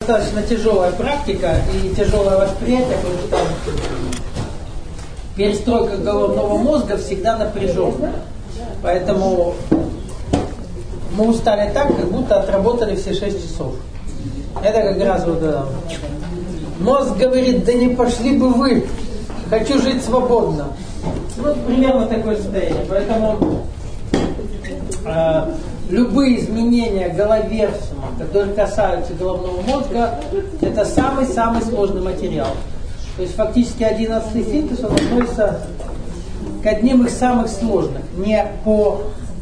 Достаточно тяжелая практика и тяжелое восприятие, потому что перестройка головного мозга всегда напряженная. Поэтому мы устали так, как будто отработали все 6 часов. Это как раз вот мозг говорит, да не пошли бы вы, хочу жить свободно. Ну, примерно такое состояние. Поэтому любые изменения головерсума, которые касаются головного мозга, это самый-самый сложный материал. То есть фактически 11-й синтез, он относится к одним из самых сложных. Не по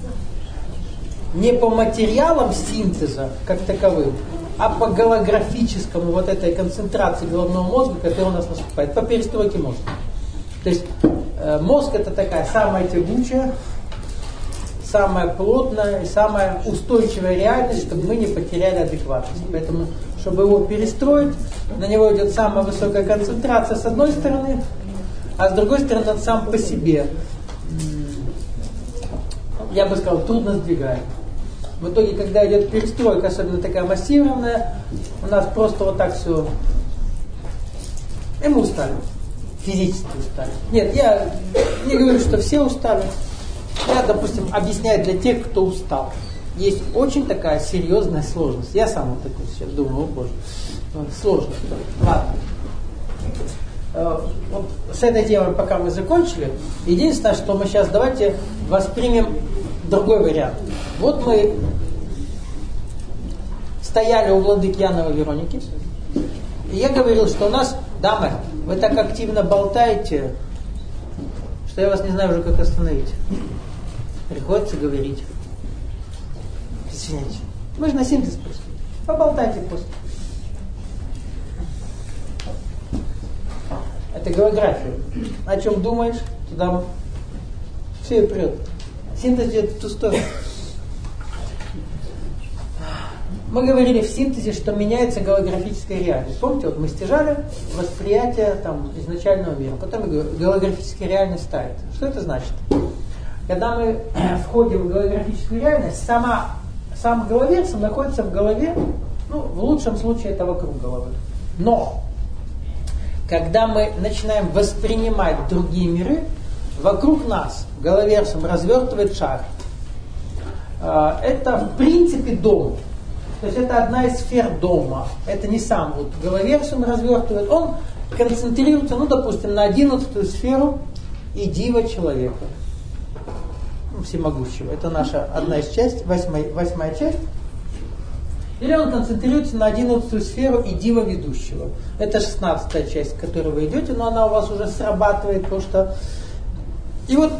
материалам синтеза как таковым, а по голографическому вот этой концентрации головного мозга, которая у нас наступает, по перестройке мозга. То есть мозг это такая самая тягучая, самая плотная и самая устойчивая реальность, чтобы мы не потеряли адекватность. Поэтому, чтобы его перестроить, на него идет самая высокая концентрация с одной стороны, а с другой стороны он сам по себе, я бы сказал, трудно сдвигает. В итоге, когда идет перестройка, особенно такая массированная, у нас просто вот так все, и мы устали. Физически устали. Нет, я не говорю, что все устали. Я, допустим, объясняю для тех, кто устал. Есть очень такая серьезная сложность. Я сам вот такой сейчас думаю, о боже, сложно. Ладно. Вот с этой темой пока мы закончили. Единственное, что мы сейчас давайте воспримем другой вариант. Вот мы стояли у владыки Янова Вероники, и я говорил, что у нас, дамы, вы так активно болтаете, что я вас не знаю уже, как остановить. Приходится говорить. Извините. Мы же на синтез пришли. Поболтайте просто. Это география. О чем думаешь, туда все и прет. Синтез идет в ту сторону. Мы говорили в синтезе, что меняется голографическая реальность. Помните, вот мы стяжали восприятие там, изначального мира, потом голографическая реальность ставит. Что это значит? Когда мы входим в голографическую реальность, сам головерсум находится в голове, ну, в лучшем случае это вокруг головы. Но, когда мы начинаем воспринимать другие миры, вокруг нас головерсум развертывает шар. Это в принципе дом. То есть это одна из сфер дома. Это не сам вот головерсум развертывает. Он концентрируется, ну, допустим, на 11-ю сферу и дива человека. Всемогущего. Это наша одна из частей, восьмая часть. Или он концентрируется на 11-ю сферу и дива ведущего. Это 16-я часть, к которой вы идете, но она у вас уже срабатывает, потому что... И вот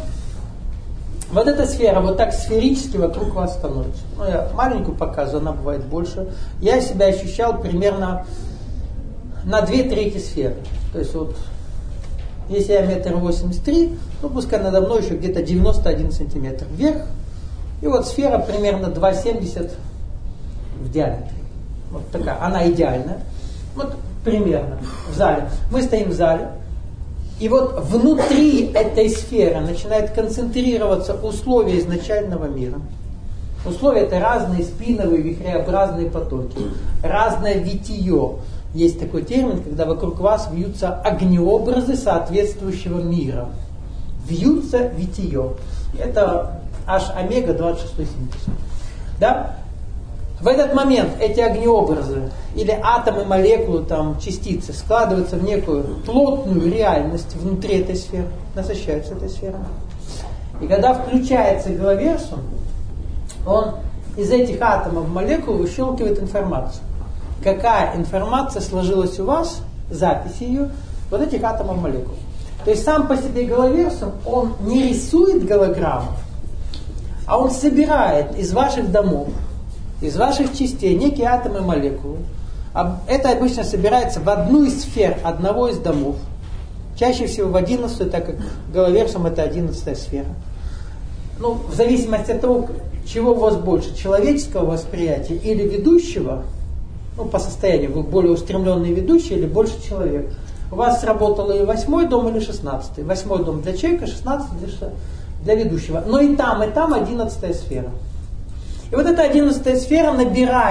эта сфера вот так сферически вокруг вас становится. Ну, я маленькую показываю, она бывает больше. Я себя ощущал примерно на 2/3 сферы. То есть вот, если я 1,83 м, ну пускай надо мной еще где-то 91 сантиметр вверх. И вот сфера примерно 2,70 м в диаметре. Вот такая, она идеальная. Вот примерно в зале. Мы стоим в зале. И вот внутри этой сферы начинает концентрироваться условия изначального мира. Условия это разные спиновые вихреобразные потоки, разное витие. Есть такой термин, когда вокруг вас вьются огнеобразы соответствующего мира. Вьются витие. Это аж омега 26 синтез. Да? В этот момент эти огнеобразы или атомы, молекулы, там, частицы складываются в некую плотную реальность внутри этой сферы, насыщаются этой сферой. И когда включается головерсум, он из этих атомов молекул выщелкивает информацию. Какая информация сложилась у вас, запись ее, вот этих атомов молекул. То есть сам по себе головерсум, он не рисует голограмму, а он собирает из ваших домов, из ваших частей некие атомы и молекулы. Это обычно собирается в одну из сфер одного из домов. Чаще всего в 11-ю, так как головерсум это 11-я сфера. Ну, в зависимости от того, чего у вас больше, человеческого восприятия или ведущего, ну, по состоянию, вы более устремленный ведущий или больше человек. У вас сработало и 8-й дом, или 16-й. 8-й дом для человека, 16-й для ведущего. Но и там 11-я сфера. И вот эта 11-я сфера набирает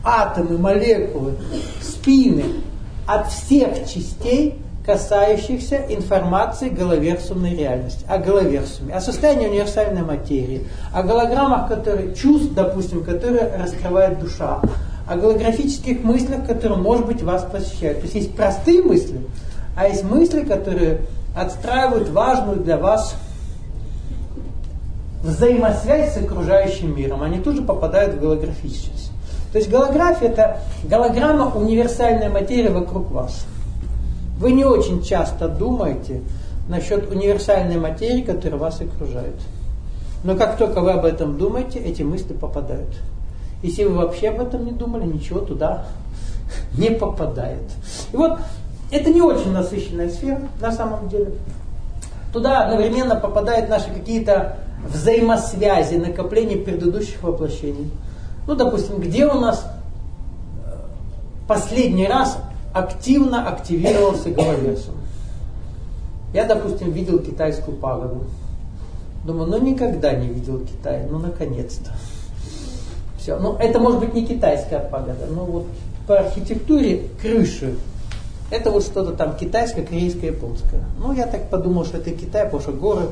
атомы, молекулы, спины от всех частей, касающихся информации головерсумной реальности, о головерсуме, о состоянии универсальной материи, о голограммах, которые, чувств, допустим, которые раскрывает душа, о голографических мыслях, которые, может быть, вас посещают. То есть есть простые мысли, а есть мысли, которые отстраивают важную для вас взаимосвязь с окружающим миром. Они тут же попадают в голографическость. То есть голография – это голограмма универсальной материи вокруг вас. Вы не очень часто думаете насчет универсальной материи, которая вас окружает. Но как только вы об этом думаете, эти мысли попадают. Если вы вообще об этом не думали, ничего туда не попадает. И вот это не очень насыщенная сфера на самом деле. Туда одновременно попадают наши какие-то взаимосвязи, накопления предыдущих воплощений. Ну, допустим, где у нас последний раз активно активировался головерсум. Я, допустим, видел китайскую пагоду. Думаю, ну никогда не видел Китай, ну наконец-то. Все. Ну, это может быть не китайская пагода, но вот по архитектуре крыши это вот что-то там китайское, корейское, японское. Ну, я так подумал, что это Китай, потому что горы,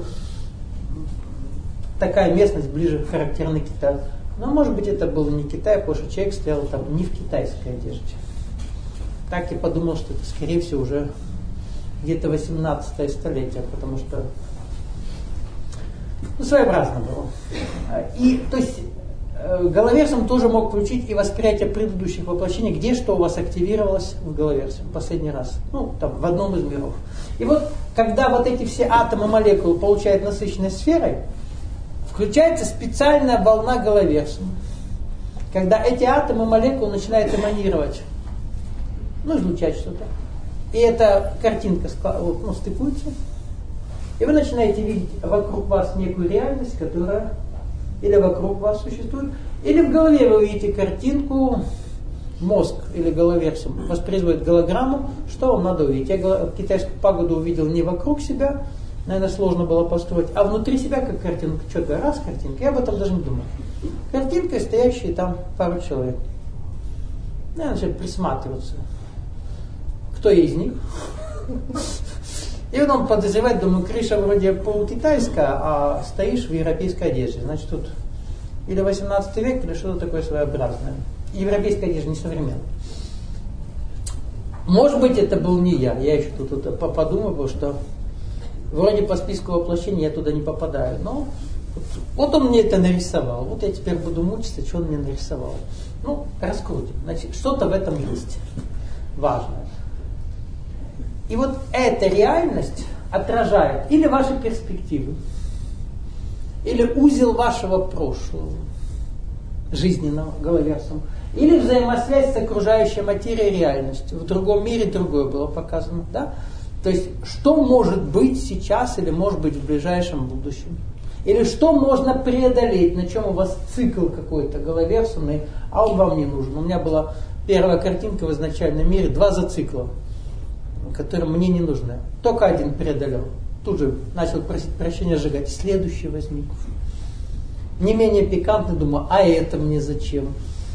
такая местность ближе характерна Китаю. Но может быть это был не Китай, потому что человек стоял там не в китайской одежде. Так я подумал, что это, скорее всего, уже где-то 18 столетие, потому что своеобразно было. И, то есть, головерсум тоже мог включить и восприятие предыдущих воплощений, где что у вас активировалось в головерсум последний раз. Ну, там, в одном из миров. И вот, когда вот эти все атомы, молекулы получают насыщенность сферой, включается специальная волна головерсума. Когда эти атомы, молекулы начинают эманировать, ну, излучать что-то. И эта картинка стыкуется. И вы начинаете видеть вокруг вас некую реальность, которая или вокруг вас существует, или в голове вы видите картинку, мозг или головерсум воспроизводит голограмму, что вам надо увидеть. Я китайскую пагоду увидел не вокруг себя, наверное, сложно было построить, а внутри себя как картинка. Что-то раз картинка, я об этом даже не думал. Картинка, стоящие там пару человек. Я начал присматриваться. Кто из них? И вот он подозревает, думаю, крыша вроде полукитайская, а стоишь в европейской одежде. Значит, тут или 18 век, или что-то такое своеобразное. Европейская одежда не современная. Может быть, это был не я. Я еще тут подумал, потому что вроде по списку воплощений я туда не попадаю. Но вот он мне это нарисовал. Вот я теперь буду мучиться, что он мне нарисовал. Ну, раскрутим. Значит, что-то в этом есть важное. И вот эта реальность отражает или ваши перспективы, или узел вашего прошлого, жизненного, головерсум, или взаимосвязь с окружающей материей реальностью. В другом мире другое было показано. Да? То есть, что может быть сейчас или может быть в ближайшем будущем. Или что можно преодолеть, на чем у вас цикл какой-то головерсумный, а он вам не нужен. У меня была первая картинка в изначальном мире, 2 зацикла, которые мне не нужны. Только один преодолел. Тут же начал просить прощения, сжигать. Следующий возник. Не менее пикантный, думаю, а это мне зачем?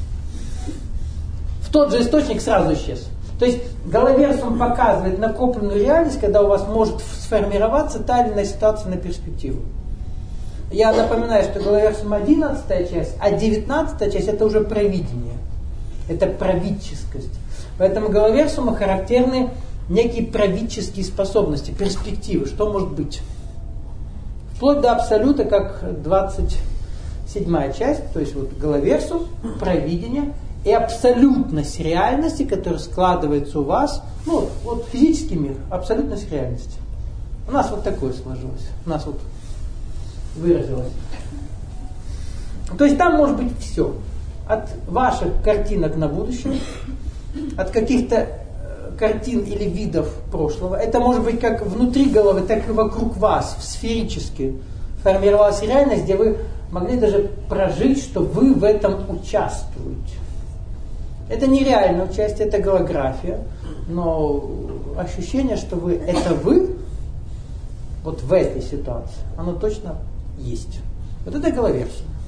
В тот же источник сразу исчез. То есть головерсум показывает накопленную реальность, когда у вас может сформироваться та или иная ситуация на перспективу. Я напоминаю, что головерсум 11 часть, а 19 часть это уже провидение. Это правительскость. Поэтому головерсуму характерны некие правительские способности, перспективы, что может быть. Вплоть до абсолюта, как 27 часть, то есть вот головерсум, провидение и абсолютность реальности, которая складывается у вас, ну вот физический мир, абсолютность реальности. У нас вот такое сложилось, у нас вот выразилось. То есть там может быть все. От ваших картинок на будущее, от каких-то картин или видов прошлого. Это может быть как внутри головы, так и вокруг вас, сферически формировалась реальность, где вы могли даже прожить, что вы в этом участвуете. Это нереальное участие, это голография, но ощущение, что это вы, вот в этой ситуации, оно точно есть. Вот это головерсум.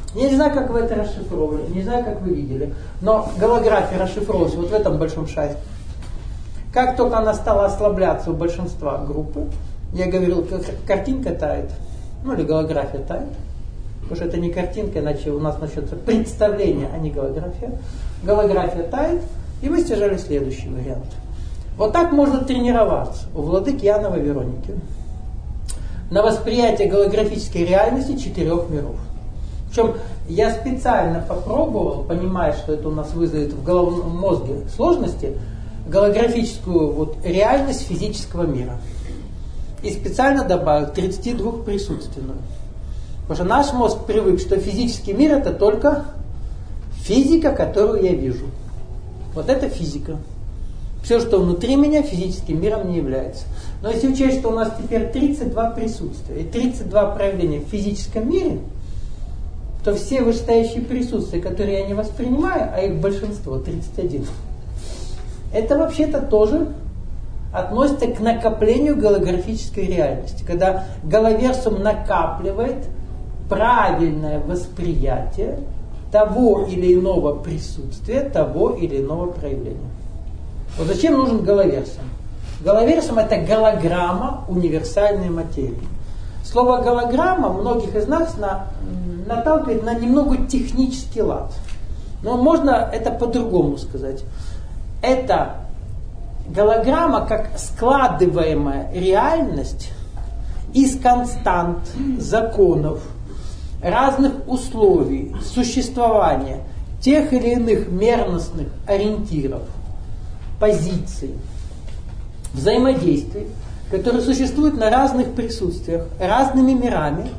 Я не знаю, как вы это расшифровали, не знаю, как вы видели, но голография расшифровалась вот в этом большом шаре. Как только она стала ослабляться у большинства группы, я говорил, картинка тает, ну или голография тает, потому что это не картинка, иначе у нас начнется представление, а не голография. Голография тает, и мы стяжали следующий вариант. Вот так можно тренироваться у владыки Иоанна Вероники на восприятие голографической реальности 4 миров. Причем я специально попробовал, понимая, что это у нас вызовет в головном мозге сложности, голографическую вот реальность физического мира. И специально добавил 32 присутственную. Потому что наш мозг привык, что физический мир это только физика, которую я вижу. Вот это физика. Все, что внутри меня, физическим миром не является. Но если учесть, что у нас теперь 32 присутствия и 32 проявления в физическом мире, то все вышестоящие присутствия, которые я не воспринимаю, а их большинство, 31, это вообще-то тоже относится к накоплению голографической реальности. Когда головерсум накапливает правильное восприятие того или иного присутствия, того или иного проявления. Вот зачем нужен головерсум? Головерсум это голограмма универсальной материи. Слово голограмма многих из нас наталкивает на немного технический лад. Но можно это по-другому сказать. Это голограмма как складываемая реальность из констант, законов, разных условий существования тех или иных мерностных ориентиров, позиций, взаимодействий, которые существуют на разных присутствиях, разными мирами,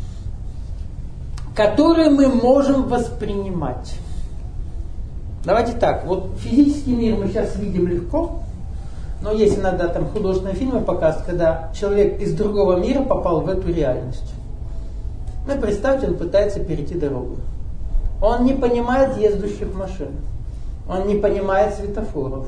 которые мы можем воспринимать. Давайте так, вот физический мир мы сейчас видим легко, но есть иногда там художественные фильмы показывают, когда человек из другого мира попал в эту реальность. Ну, представьте, он пытается перейти дорогу. Он не понимает ездущих машин. Он не понимает светофоров.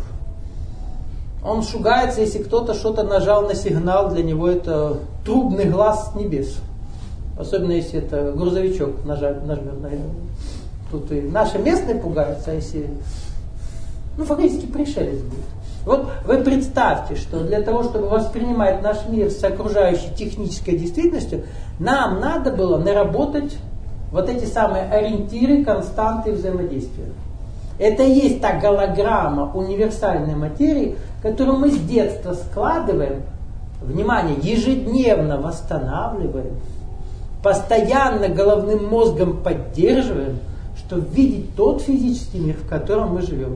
Он шугается, если кто-то что-то нажал на сигнал, для него это трубный глаз с небес. Особенно, если это грузовичок нажмет на него. Тут и наши местные пугаются, а если... Ну, фактически пришелец будет. Вот вы представьте, что для того, чтобы воспринимать наш мир с окружающей технической действительностью, нам надо было наработать вот эти самые ориентиры, константы взаимодействия. Это и есть та голограмма универсальной материи, которую мы с детства складываем, внимание, ежедневно восстанавливаем, постоянно головным мозгом поддерживаем, чтобы видеть тот физический мир, в котором мы живем.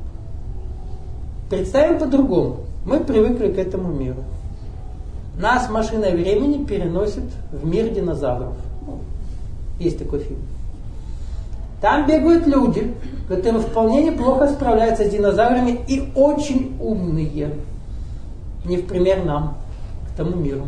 Представим по-другому. Мы привыкли к этому миру. Нас машина времени переносит в мир динозавров. Есть такой фильм. Там бегают люди, которые вполне неплохо справляются с динозаврами и очень умные. Не в пример нам, к тому миру.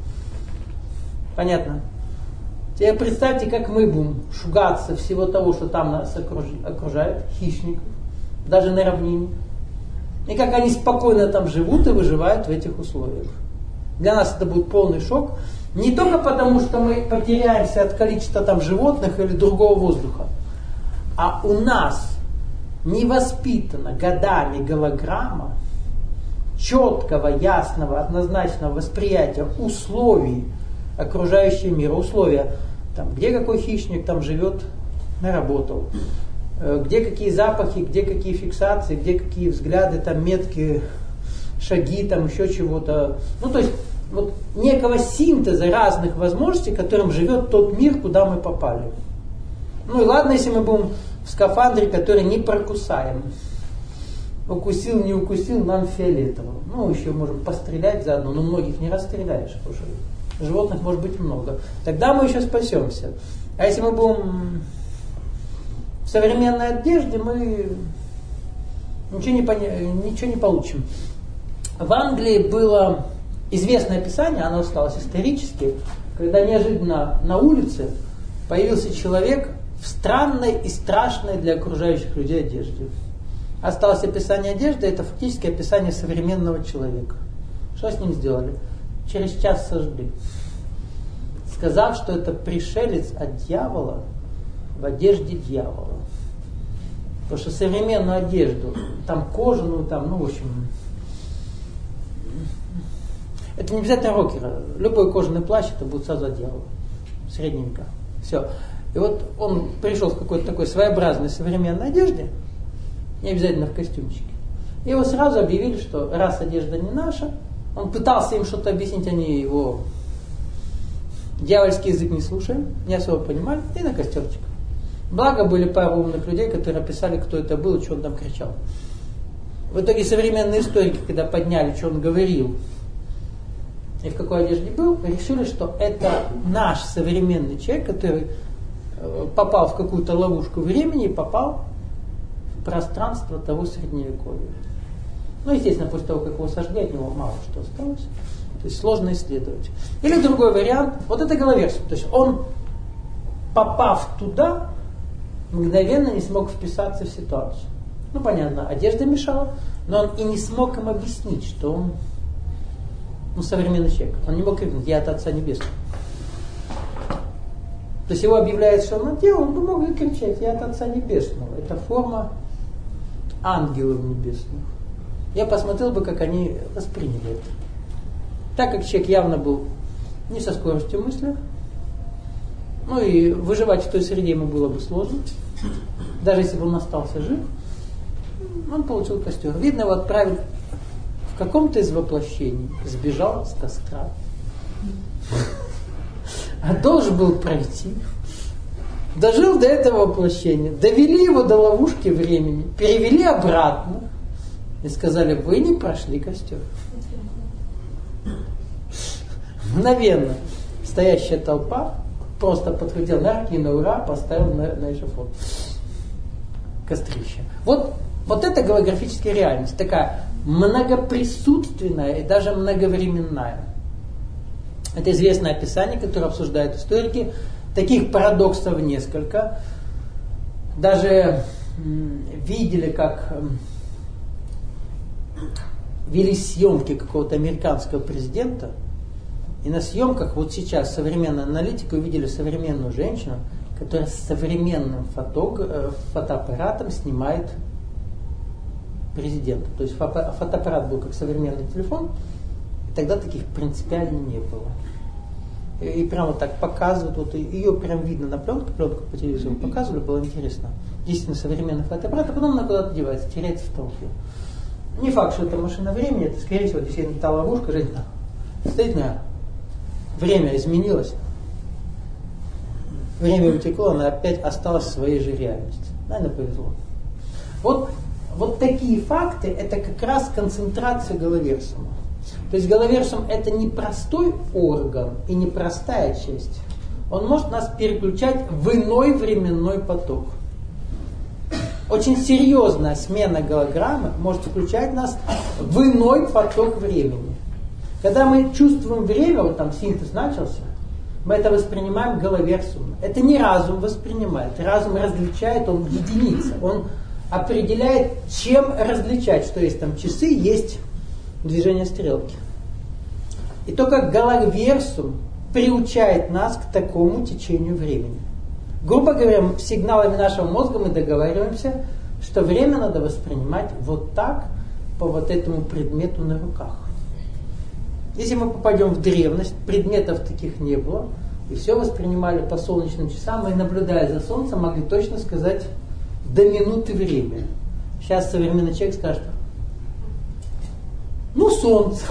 Понятно? Теперь представьте, как мы будем шугаться всего того, что там нас окружает, хищников, даже на равнине. И как они спокойно там живут и выживают в этих условиях. Для нас это будет полный шок. Не только потому, что мы потеряемся от количества там животных или другого воздуха, а у нас не воспитана годами голограмма четкого, ясного, однозначного восприятия условий окружающего мира. Условия, там, где какой хищник там живет, наработал. Где какие запахи, где какие фиксации, где какие взгляды, там метки, шаги, там еще чего-то. Ну, то есть, вот некого синтеза разных возможностей, которым живет тот мир, куда мы попали. Ну и ладно, если мы будем в скафандре, который не прокусаем. Укусил, не укусил, нам фиолетово. Ну, еще можем пострелять заодно, но многих не расстреляешь, потому что животных может быть много. Тогда мы еще спасемся. А если мы будем в современной одежде, мы ничего не получим. В Англии было известное описание, оно осталось исторически, когда неожиданно на улице появился человек в странной и страшной для окружающих людей одежде. Осталось описание одежды, это фактически описание современного человека. Что с ним сделали? Через час сожгли. Сказав, что это пришелец от дьявола, в одежде дьявола. Потому что современную одежду, там кожаную, там, ну, в общем, это не обязательно рокеры. Любой кожаный плащ, это будет сразу от дьявола. В средние века. Все. И вот он пришел в какой-то такой своеобразной современной одежде, не обязательно в костюмчике. И его сразу объявили, что раз одежда не наша, он пытался им что-то объяснить, они его дьявольский язык не слушали, не особо понимали, и на костерчик. Благо были пару умных людей, которые описали, кто это был и что он там кричал. В итоге современные историки, когда подняли, что он говорил и в какой одежде был, решили, что это наш современный человек, который попал в какую-то ловушку времени и попал в пространство того средневековья. Ну, естественно, после того, как его сожгли, от него мало что осталось. То есть сложно исследовать. Или другой вариант, вот это головерство. То есть он, попав туда, мгновенно не смог вписаться в ситуацию. Ну, понятно, одежда мешала, но он и не смог им объяснить, что он современный человек. Он не мог крикнуть: «Я от Отца Небесного». То есть его объявляют, что он отдел, он бы мог и кричать: «Я от Отца Небесного». Это форма ангелов небесных. Я посмотрел бы, как они восприняли это. Так как человек явно был не со скоростью мысли, ну и выживать в той среде ему было бы сложно, даже если бы он остался жив, он получил костер. Видно, его отправили в каком-то из воплощений, сбежал с костра, а должен был пройти, дожил до этого воплощения, довели его до ловушки времени, перевели обратно и сказали: вы не прошли костер. Мгновенно стоящая толпа просто подхватила на руки и на ура поставил на эшафот кострище. Вот это голографическая реальность, такая многоприсутственная и даже многовременная. Это известное описание, которое обсуждают историки. Таких парадоксов несколько. Даже видели, как вели съемки какого-то американского президента. И на съемках вот сейчас современная аналитика увидели современную женщину, которая с современным фотоаппаратом снимает президента. То есть фотоаппарат был как современный телефон, и тогда таких принципиально не было. И прямо вот так показывают, вот ее прям видно на пленку по телевизору показывали, было интересно. Действительно современный фотоаппарат, а потом она куда-то девается, теряется в толпе. Не факт, что это машина времени, это скорее всего действительно та ловушка, женщина стоит на... Время изменилось, время утекло, она опять осталась в своей же реальности. Наверное, повезло. Вот такие факты, это как раз концентрация головерсума. То есть головерсум это не простой орган и не простая часть. Он может нас переключать в иной временной поток. Очень серьезная смена голограммы может включать нас в иной поток времени. Когда мы чувствуем время, вот там синтез начался, мы это воспринимаем головерсумно. Это не разум воспринимает. Разум различает, он единица. Он определяет, чем различать, что есть там часы, есть движение стрелки. И только головерсум приучает нас к такому течению времени. Грубо говоря, сигналами нашего мозга мы договариваемся, что время надо воспринимать вот так, по вот этому предмету на руках. Если мы попадем в древность, предметов таких не было, и все воспринимали по солнечным часам, и наблюдая за солнцем, могли точно сказать до минуты время. Сейчас современный человек скажет: ну, солнце.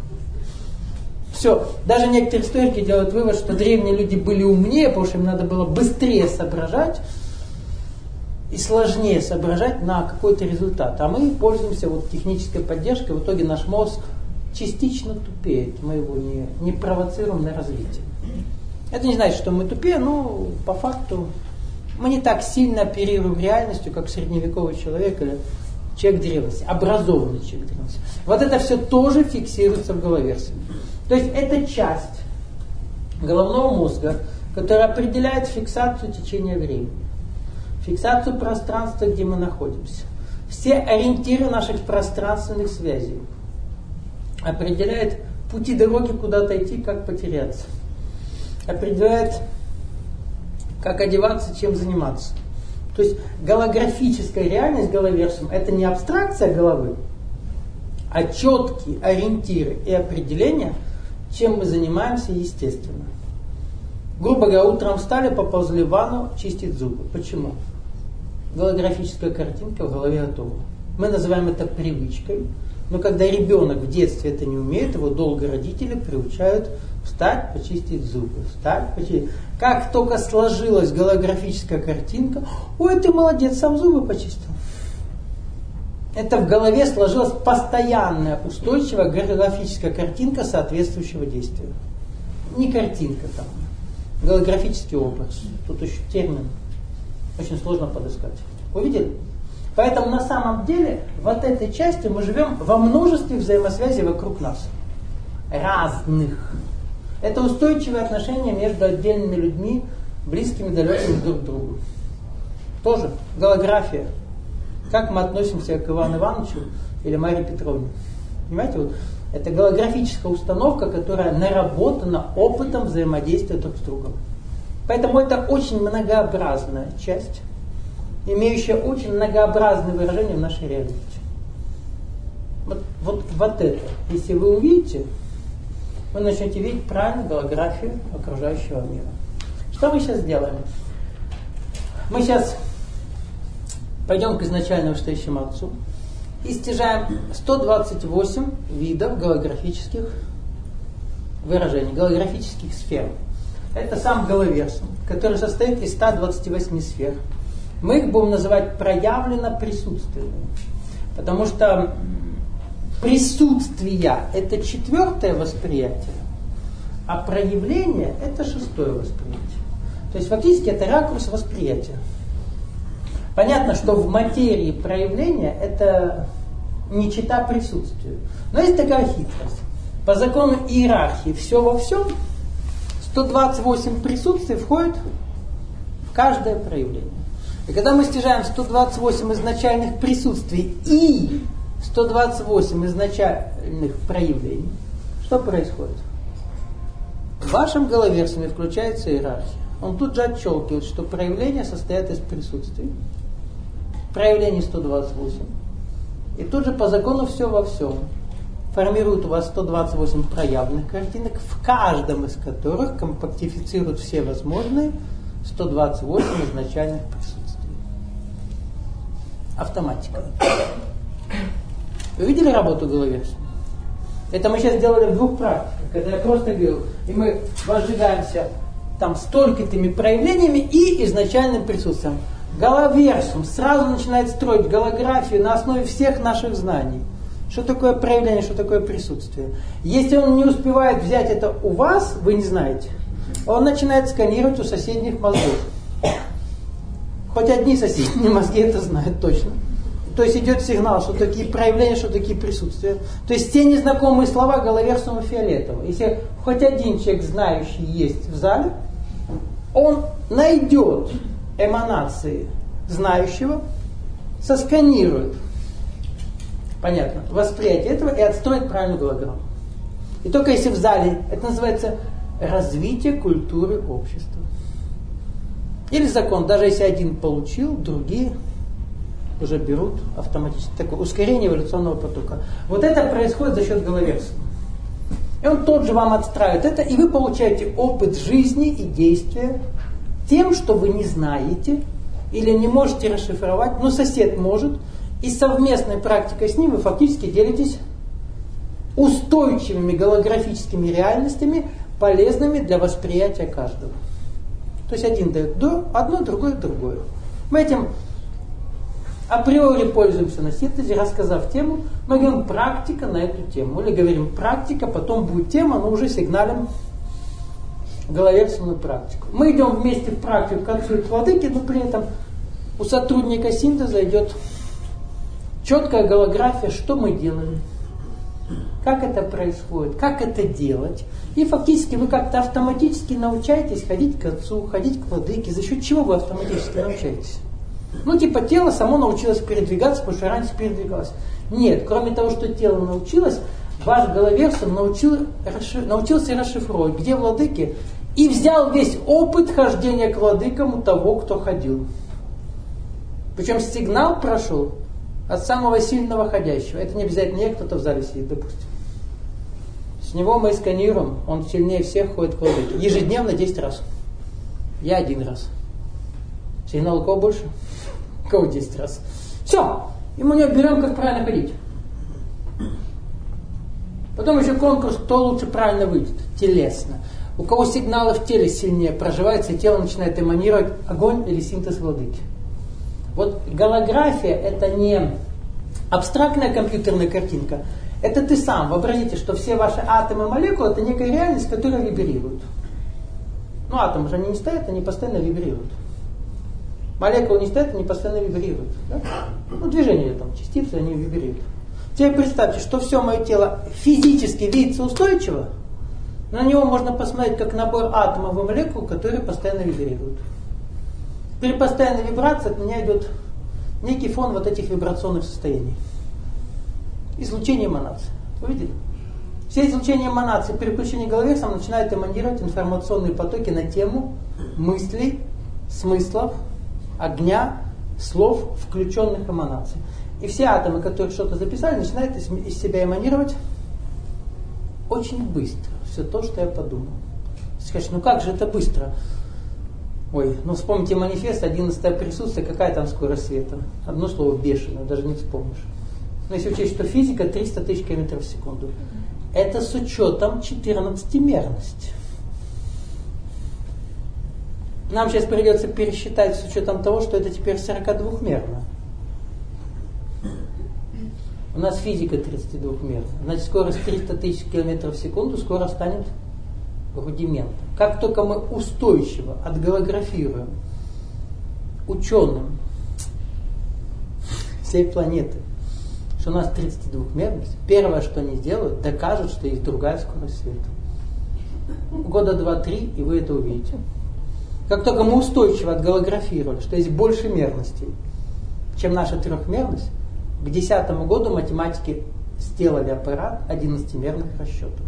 Все. Даже некоторые историки делают вывод, что древние люди были умнее, потому что им надо было быстрее соображать и сложнее соображать на какой-то результат. А мы пользуемся вот технической поддержкой, в итоге наш мозг частично тупеет, мы его не провоцируем на развитие. Это не значит, что мы тупее, но по факту мы не так сильно оперируем реальностью, как средневековый человек или человек древности, образованный человек древности. Вот это все тоже фиксируется в головерсуме. То есть это часть головного мозга, которая определяет фиксацию течения времени, фиксацию пространства, где мы находимся, все ориентиры наших пространственных связей, определяет пути дороги, куда-то идти, как потеряться. Определяет как одеваться, чем заниматься. То есть голографическая реальность головерсум – это не абстракция головы, а четкие ориентиры и определения, чем мы занимаемся естественно. Грубо говоря, утром встали, поползли в ванну, чистить зубы. Почему? Голографическая картинка в голове готова. Мы называем это привычкой, но когда ребенок в детстве это не умеет, его долго родители приучают встать, почистить зубы, встать, почистить. Как только сложилась голографическая картинка, ой, ты молодец, сам зубы почистил. Это в голове сложилась постоянная, устойчивая голографическая картинка соответствующего действия. Не картинка там, голографический образ. Тут еще термин очень сложно подыскать. Увидели? Поэтому на самом деле вот этой частью мы живем во множестве взаимосвязей вокруг нас. Разных. Это устойчивые отношения между отдельными людьми, близкими, далекими друг к другу. Тоже голография. Как мы относимся к Ивану Ивановичу или Марии Петровне. Понимаете, вот это голографическая установка, которая наработана опытом взаимодействия друг с другом. Поэтому это очень многообразная часть, имеющая очень многообразные выражения в нашей реальности. Вот это, если вы увидите, вы начнете видеть правильно голографию окружающего мира. Что мы сейчас сделаем? Мы сейчас пойдем к изначальному вышестоящему отцу и стяжаем 128 видов голографических выражений, голографических сфер. Это сам головерсум, который состоит из 128 сфер. Мы их будем называть проявленно присутственными, потому что присутствие – это 4-е восприятие, а проявление – это 6-е восприятие. То есть фактически это ракурс восприятия. Понятно, что в материи проявления это не чета присутствию. Но есть такая хитрость. По закону иерархии все во всем 128 присутствий входит в каждое проявление. И когда мы стяжаем 128 изначальных присутствий и 128 изначальных проявлений, что происходит? В вашем головерсуме включается иерархия. Он тут же отщелкивает, что проявления состоят из присутствий. Проявлений 128. И тут же по закону все во всем формирует у вас 128 проявленных картинок, в каждом из которых компактифицируют все возможные 128 изначальных присутствий. Автоматика. Вы видели работу головерсума? Это мы сейчас делали в 2 практиках, когда я просто говорил, и мы возжигаемся там столькими проявлениями и изначальным присутствием. Головерсум сразу начинает строить голографию на основе всех наших знаний. Что такое проявление, что такое присутствие. Если он не успевает взять это у вас, вы не знаете, он начинает сканировать у соседних мозгов. Хоть одни соседние мозги это знают точно. То есть идет сигнал, что такие проявления, что такие присутствия. То есть те незнакомые слова головерсума фиолетового. Если хоть один человек знающий есть в зале, он найдет эманации знающего, сосканирует, понятно, восприятие этого и отстроит правильную голограмму. И только если в зале, это называется развитие культуры общества. Или закон, даже если один получил, другие уже берут автоматически. Такое ускорение эволюционного потока. Вот это происходит за счет головерсума. И он тот же вам отстраивает это, и вы получаете опыт жизни и действия тем, что вы не знаете или не можете расшифровать, но сосед может, и совместной практикой с ним вы фактически делитесь устойчивыми голографическими реальностями, полезными для восприятия каждого. То есть один дает одно, другое другое. Мы этим априори пользуемся на синтезе, рассказав тему, мы говорим практика на эту тему. Или говорим практика, потом будет тема, но уже сигналим головерсумную практику. Мы идем вместе в практику к отцу и к владыке, но при этом у сотрудника синтеза идет четкая голография, что мы делаем, как это происходит, как это делать. И фактически вы как-то автоматически научаетесь ходить к отцу, ходить к владыке. За счет чего вы автоматически научаетесь? Ну, типа тело само научилось передвигаться, потому что раньше передвигалось. Нет, кроме того, что тело научилось, ваш головерсум научился расшифровывать, где владыки и взял весь опыт хождения к владыкам у того, кто ходил. Причем сигнал прошел от самого сильного ходящего. Это не обязательно я, кто-то в зале сидит, допустим. С него мы сканируем, он сильнее всех ходит к владыке. Ежедневно 10 раз. Я 1 раз. Сигнал у кого больше? У кого 10 раз. Все, и мы не берем, как правильно ходить. Потом еще конкурс, кто лучше правильно выйдет, телесно. У кого сигналы в теле сильнее проживаются, и тело начинает эманировать огонь или синтез владыки. Вот голография это не абстрактная компьютерная картинка, это ты сам. Вообразите, что все ваши атомы и молекулы это некая реальность, которая вибрирует. Ну атомы же они не стоят, они постоянно вибрируют. Молекулы не стоят, они постоянно вибрируют. Да? Ну движение там, частицы, они вибрируют. Теперь представьте, что все мое тело физически видится устойчиво, на него можно посмотреть как набор атомов и молекул, которые постоянно вибрируют. При постоянной вибрации от меня идет некий фон вот этих вибрационных состояний. Излучение эманации. Вы видели? Все излучения эманации при включении головесом начинают эманировать информационные потоки на тему мыслей, смыслов, огня, слов, включенных эманаций. И все атомы, которые что-то записали, начинают из себя эманировать очень быстро. Все то, что я подумал. Скажешь, ну как же это быстро? Ой, ну вспомните манифест, 11 присутствие, какая там скорость света? Одно слово бешеное, даже не вспомнишь. Но если учесть, что физика 300 тысяч километров в секунду. Это с учетом 14-мерности. Нам сейчас придется пересчитать с учетом того, что это теперь 42-мерно. У нас физика 32-мерная. Значит, скорость 300 тысяч километров в секунду скоро станет рудиментом. Как только мы устойчиво отголографируем ученым всей планеты, что у нас 32-мерность, первое, что они сделают, докажут, что есть другая скорость света. Года 2-3, и вы это увидите. Как только мы устойчиво отголографировали, что есть больше мерностей, чем наша трехмерность, к 2010 году математики сделали аппарат 11-мерных расчетов.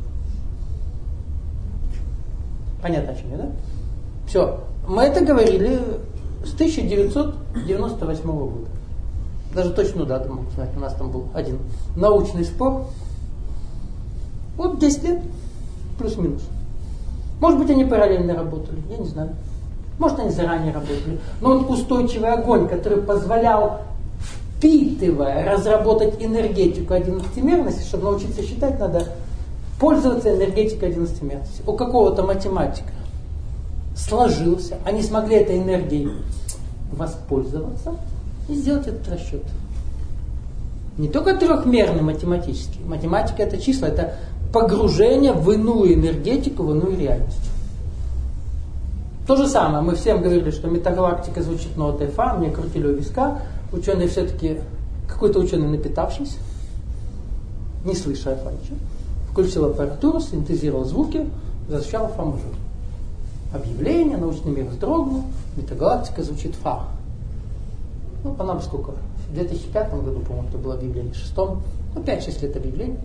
Понятно, о чем я, да? Все. Мы это говорили с 1998 года. Даже точную дату могу знать. У нас там был один научный спор. Вот 10 лет. Плюс-минус. Может быть, они параллельно работали. Я не знаю. Может, они заранее работали. Но вот устойчивый огонь, который позволял, впитывая, разработать энергетику 11-мерности, чтобы научиться считать, надо пользоваться энергетикой 11-мерности. У какого-то математика сложился, они смогли этой энергией воспользоваться и сделать этот расчет. Не только трехмерный математический. Математика это числа, это погружение в иную энергетику, в иную реальность. То же самое, мы всем говорили, что метагалактика звучит нотой фа, мне крутили у виска, ученый все-таки, какой-то ученый напитавшись, не слыша фа ничего, включил аппаратуру, синтезировал звуки, защищал фа мажор. Объявление, научный мир вздрогнул, метагалактика звучит фа. Ну, она бы сколько? В 2005 году, по-моему, это было объявление, в 2006, ну, 5-6 лет объявлений.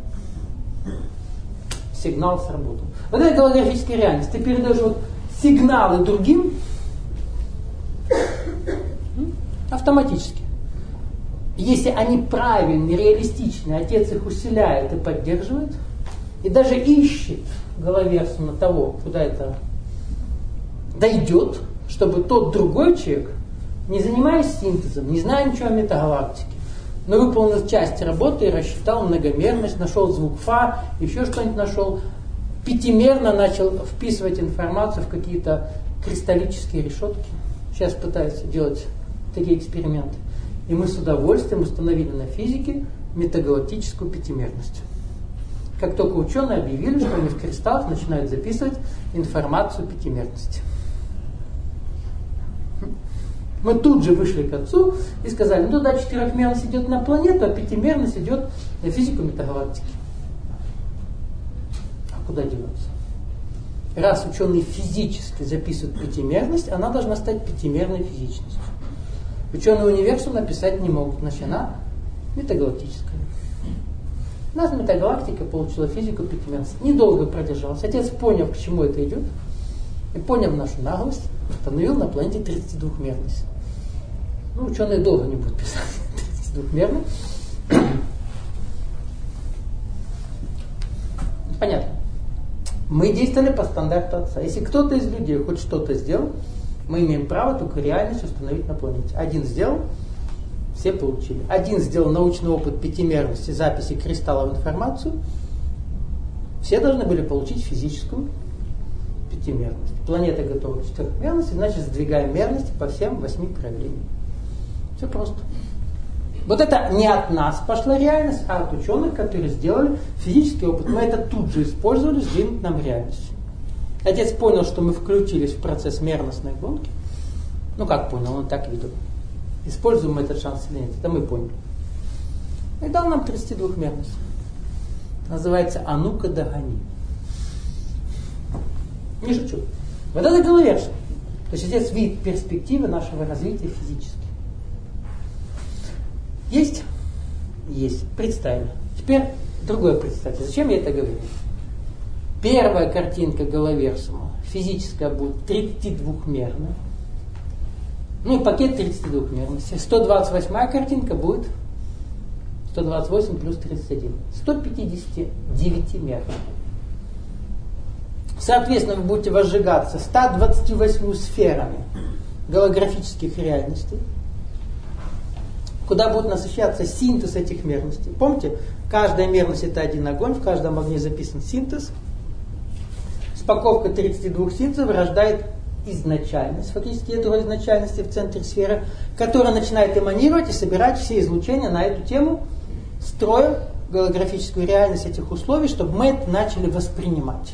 Сигнал сработал. Вот это голографическая реальность. Ты передаешь вот сигналы другим автоматически. Если они правильные, реалистичные, отец их усиляет и поддерживает, и даже ищет головерсуна того, куда это дойдет, чтобы тот другой человек, не занимаясь синтезом, не зная ничего о метагалактике, но выполнил часть работы и рассчитал многомерность, нашел звук фа, еще что-нибудь нашел, пятимерно начал вписывать информацию в какие-то кристаллические решетки. Сейчас пытаются делать такие эксперименты. И мы с удовольствием установили на физике метагалактическую пятимерность. Как только ученые объявили, что они в кристаллах начинают записывать информацию пятимерности. Мы тут же вышли к отцу и сказали, ну да, четырехмерность идет на планету, а пятимерность идет на физику метагалактики. А куда деваться? Раз ученые физически записывают пятимерность, она должна стать пятимерной физичностью. Ученые универсум написать не могут, значит она метагалактическая. У нас метагалактика получила физику пятимерности. Недолго продержалась. Отец, поняв, к чему это идет, И понял нашу наглость, установил на планете 32-мерность. Ну, ученые долго не будут писать 32-мерный. Понятно. Мы действовали по стандарту Отца. Если кто-то из людей хоть что-то сделал, мы имеем право только реальность установить на планете. Один сделал, все получили. Один сделал научный опыт пятимерности, записи кристаллов в информацию, все должны были получить физическую пятимерность. Планета готова к четырехмерности, значит сдвигаем мерности по всем 8 проявлениям. Все просто. Вот это не от нас пошла реальность, а от ученых, которые сделали физический опыт. Мы это тут же использовали, сдвинуть нам реальность. Отец понял, что мы включились в процесс мерностной гонки. Ну как понял, он так видел. Используем мы этот шанс или нет, это мы поняли. И дал нам 32-мерность. Называется «А ну-ка догони». Не шучу. Вот это головерша. То есть отец видит перспективы нашего развития физически. Есть? Есть. Представили. Теперь другое представьте. Зачем я это говорю? Первая картинка Головерсума физическая будет 32-мерная. Ну и пакет 32-мерности. 128-я картинка будет 128 плюс 31. 159-мерная. Соответственно, вы будете возжигаться 128 сферами голографических реальностей, куда будет насыщаться синтез этих мерностей. Помните, каждая мерность это один огонь, в каждом огне записан синтез. Спаковка 32 синтезов рождает изначальность, фактически ядро изначальности в центре сферы, которая начинает эманировать и собирать все излучения на эту тему, строя голографическую реальность этих условий, чтобы мы это начали воспринимать.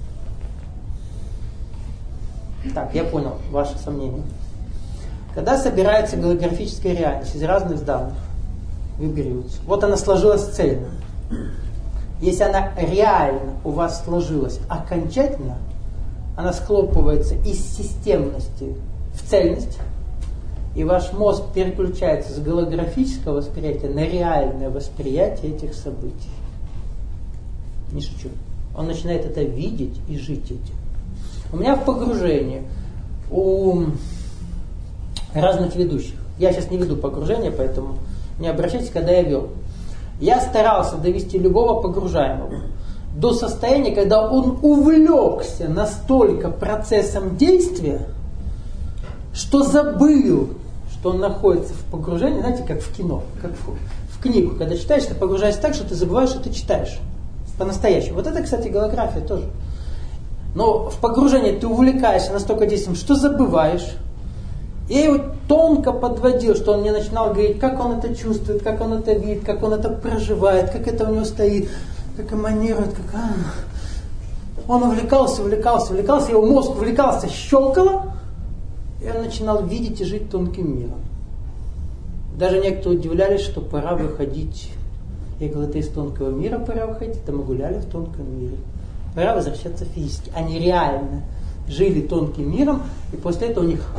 Так, я понял ваше сомнение. Когда собирается голографическая реальность из разных данных, вибрируется. Вот она сложилась цельно. Если она реально у вас сложилась окончательно, она схлопывается из системности в цельность, и ваш мозг переключается с голографического восприятия на реальное восприятие этих событий. Не шучу. Он начинает это видеть и жить этим. У меня в погружении у разных ведущих. Я сейчас не веду погружение, поэтому не обращайтесь, когда я вел. Я старался довести любого погружаемого до состояния, когда он увлекся настолько процессом действия, что забыл, что он находится в погружении, знаете, как в кино, как в книгу. Когда читаешь, ты погружаешься так, что ты забываешь, что ты читаешь. По-настоящему. Вот это, кстати, голография тоже. Но в погружении ты увлекаешься настолько действием, что забываешь. Я его тонко подводил, что он мне начинал говорить, как он это чувствует, как он это видит, как он это проживает, как это у него стоит, как эманирует, как... Он увлекался, его мозг увлекался, щелкало, и он начинал видеть и жить тонким миром. Даже некоторые удивлялись, что пора выходить. Я говорю, это из тонкого мира пора выходить, это мы гуляли в тонком мире. Пора возвращаться физически. Они реально жили тонким миром, и после этого у них...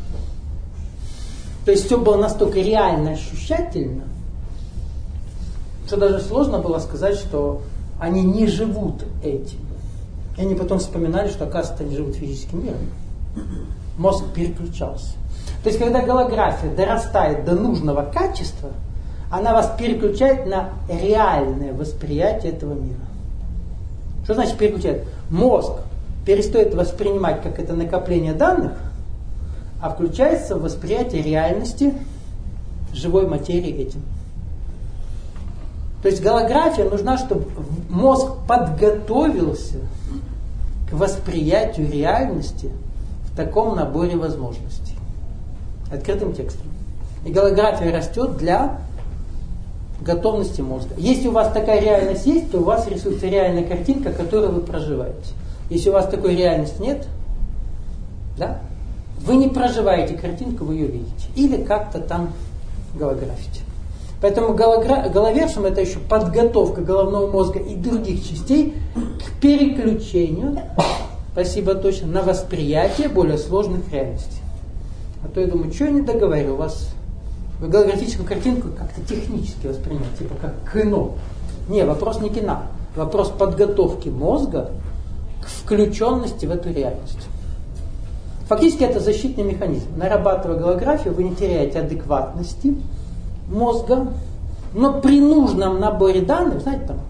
То есть все было настолько реально ощущательно, что даже сложно было сказать, что они не живут этим. И они потом вспоминали, что, оказывается, они живут физическим миром. Мозг переключался. То есть, когда голография дорастает до нужного качества, она вас переключает на реальное восприятие этого мира. Что значит переключает? Мозг перестает воспринимать как это накопление данных, а включается в восприятие реальности живой материи этим. То есть голография нужна, чтобы мозг подготовился к восприятию реальности в таком наборе возможностей. Открытым текстом. И голография растет для готовности мозга. Если у вас такая реальность есть, то у вас рисуется реальная картинка, которую вы проживаете. Если у вас такой реальности нет, да, вы не проживаете картинку, вы ее видите. Или как-то там голографите. Поэтому головершем это еще подготовка головного мозга и других частей к переключению, спасибо точно, на восприятие более сложных реальностей. А то я думаю, что я не договорю, у вас вы голографическую картинку как-то технически воспринимаете, типа как кино. Не, вопрос не кино, вопрос подготовки мозга к включенности в эту реальность. Фактически это защитный механизм. Нарабатывая голографию, вы не теряете адекватности мозга, но при нужном наборе данных, знаете, там,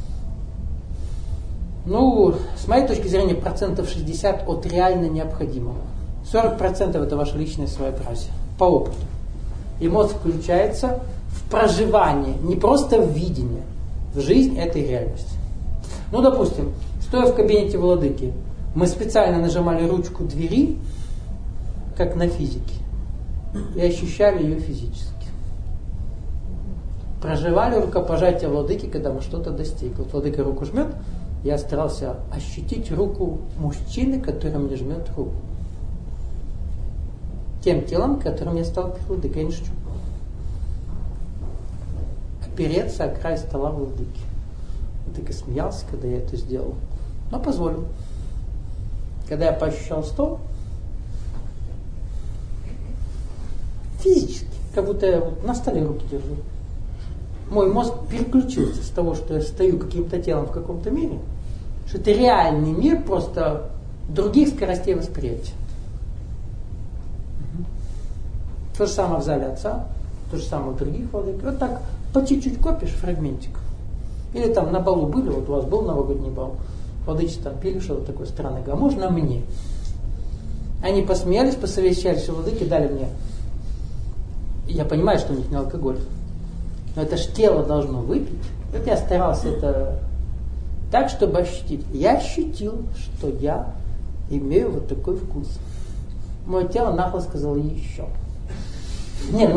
с моей точки зрения, 60% от реально необходимого. 40% это ваше личное своеобразие, по опыту. И мозг включается в проживание, не просто в видение, в жизнь этой реальности. Допустим, стоя в кабинете владыки, мы специально нажимали ручку двери, как на физике, и ощущали ее физически. Проживали рукопожатие владыки, когда мы что-то достигли. Вот владыка руку жмет, я старался ощутить руку мужчины, который мне жмет руку. Тем телом, которым я стал перед владыкой, я не шучу. Опереться о край стола владыки. Владыка смеялся, когда я это сделал, но позволил. Когда я поощущал стол, физически, как будто я на столе руки держу, мой мозг переключился с того, что я стою каким-то телом в каком-то мире, что это реальный мир, просто других скоростей восприятия. То же самое в зале отца, то же самое у других владык. Вот так по чуть-чуть копишь фрагментик. Или там на балу были, вот у вас был новогодний бал, владычи там пили что-то такое странное, а можно мне? Они посмеялись, посовещались, владыки дали мне. Я понимаю, что у них не алкоголь. Но это ж тело должно выпить. Вот я старался это так, чтобы ощутить. Я ощутил, что я имею вот такой вкус. Мое тело нахуй сказало еще. Не,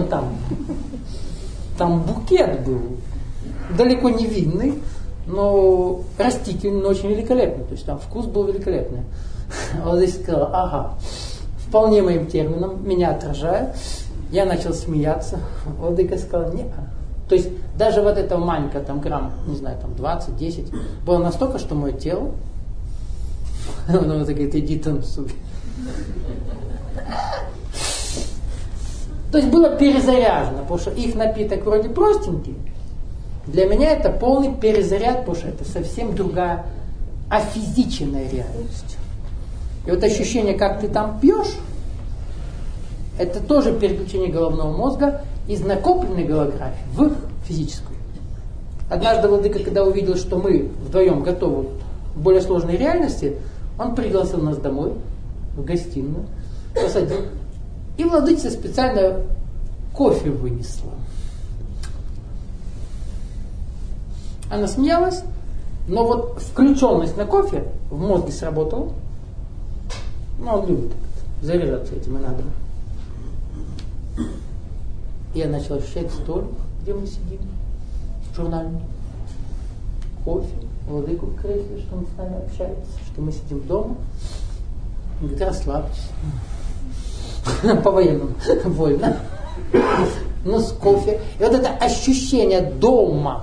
там букет был. Далеко не видный, но растительный, но очень великолепный. То есть там вкус был великолепный. Он здесь сказал, ага, вполне моим термином, меня отражает. Я начал смеяться. Владыка сказал, нет. То есть даже вот эта маленькая там грамм, не знаю, там 20, 10, было настолько, что мое тело, оно говорит, иди танцуй. То есть было перезаряжено, потому что их напиток вроде простенький. Для меня это полный перезаряд, потому что это совсем другая офизиченная реальность. И вот ощущение, как ты там пьешь, это тоже переключение головного мозга из накопленной голографии в физическую. Однажды владыка, когда увидел, что мы вдвоем готовы к более сложной реальности, он пригласил нас домой, в гостиную, посадил. И владычица специально кофе вынесла. Она смеялась, но вот включенность на кофе в мозге сработала. Он любит заряжаться этим и надо. Я начал ощущать столик, где мы сидим, журнальный, кофе, владыку в кресле, что он с нами общается, что мы сидим дома. Он говорит, расслабьтесь. По-военному, вольно. Но с кофе. И вот это ощущение дома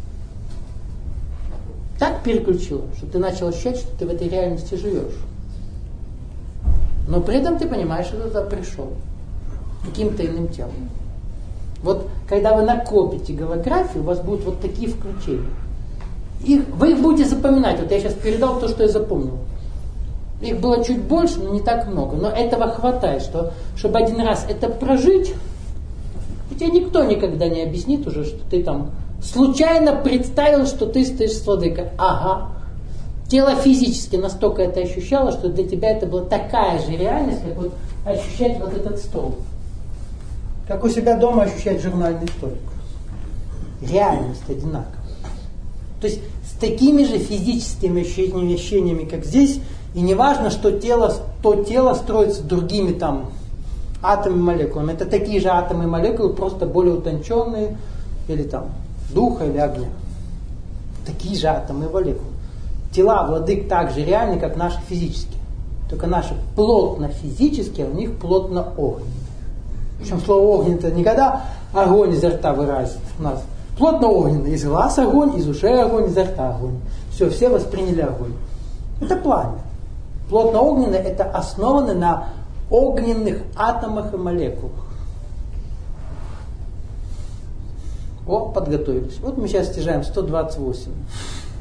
так переключило, что ты начал ощущать, что ты в этой реальности живешь. Но при этом ты понимаешь, что ты туда пришел каким-то иным телом. Вот когда вы накопите голографию, у вас будут вот такие включения. Вы их будете запоминать. Вот я сейчас передал то, что я запомнил. Их было чуть больше, но не так много. Но этого хватает, чтобы один раз это прожить. И тебе никто никогда не объяснит уже, что ты там случайно представил, что ты стоишь с владыкой. Ага. Тело физически настолько это ощущало, что для тебя это была такая же реальность, как вот ощущать вот этот стол. Как у себя дома ощущать журнальный столик. Реальность одинаковая. То есть с такими же физическими ощущениями, как здесь, и не важно, что то тело строится другими там атомами, молекулами. Это такие же атомы и молекулы, просто более утонченные, или там духа, или огня. Такие же атомы и молекулы. Тела владык так же реальны, как наши физические. Только наши плотно физические, а у них плотно огненные. Причем слово огненный это не когда огонь изо рта выразит у нас. Плотно огненный. Из глаз огонь, из ушей огонь, изо рта огонь. Все восприняли огонь. Это пламя. Плотно огненное это основано на огненных атомах и молекулах. Подготовились. Вот мы сейчас стяжаем 128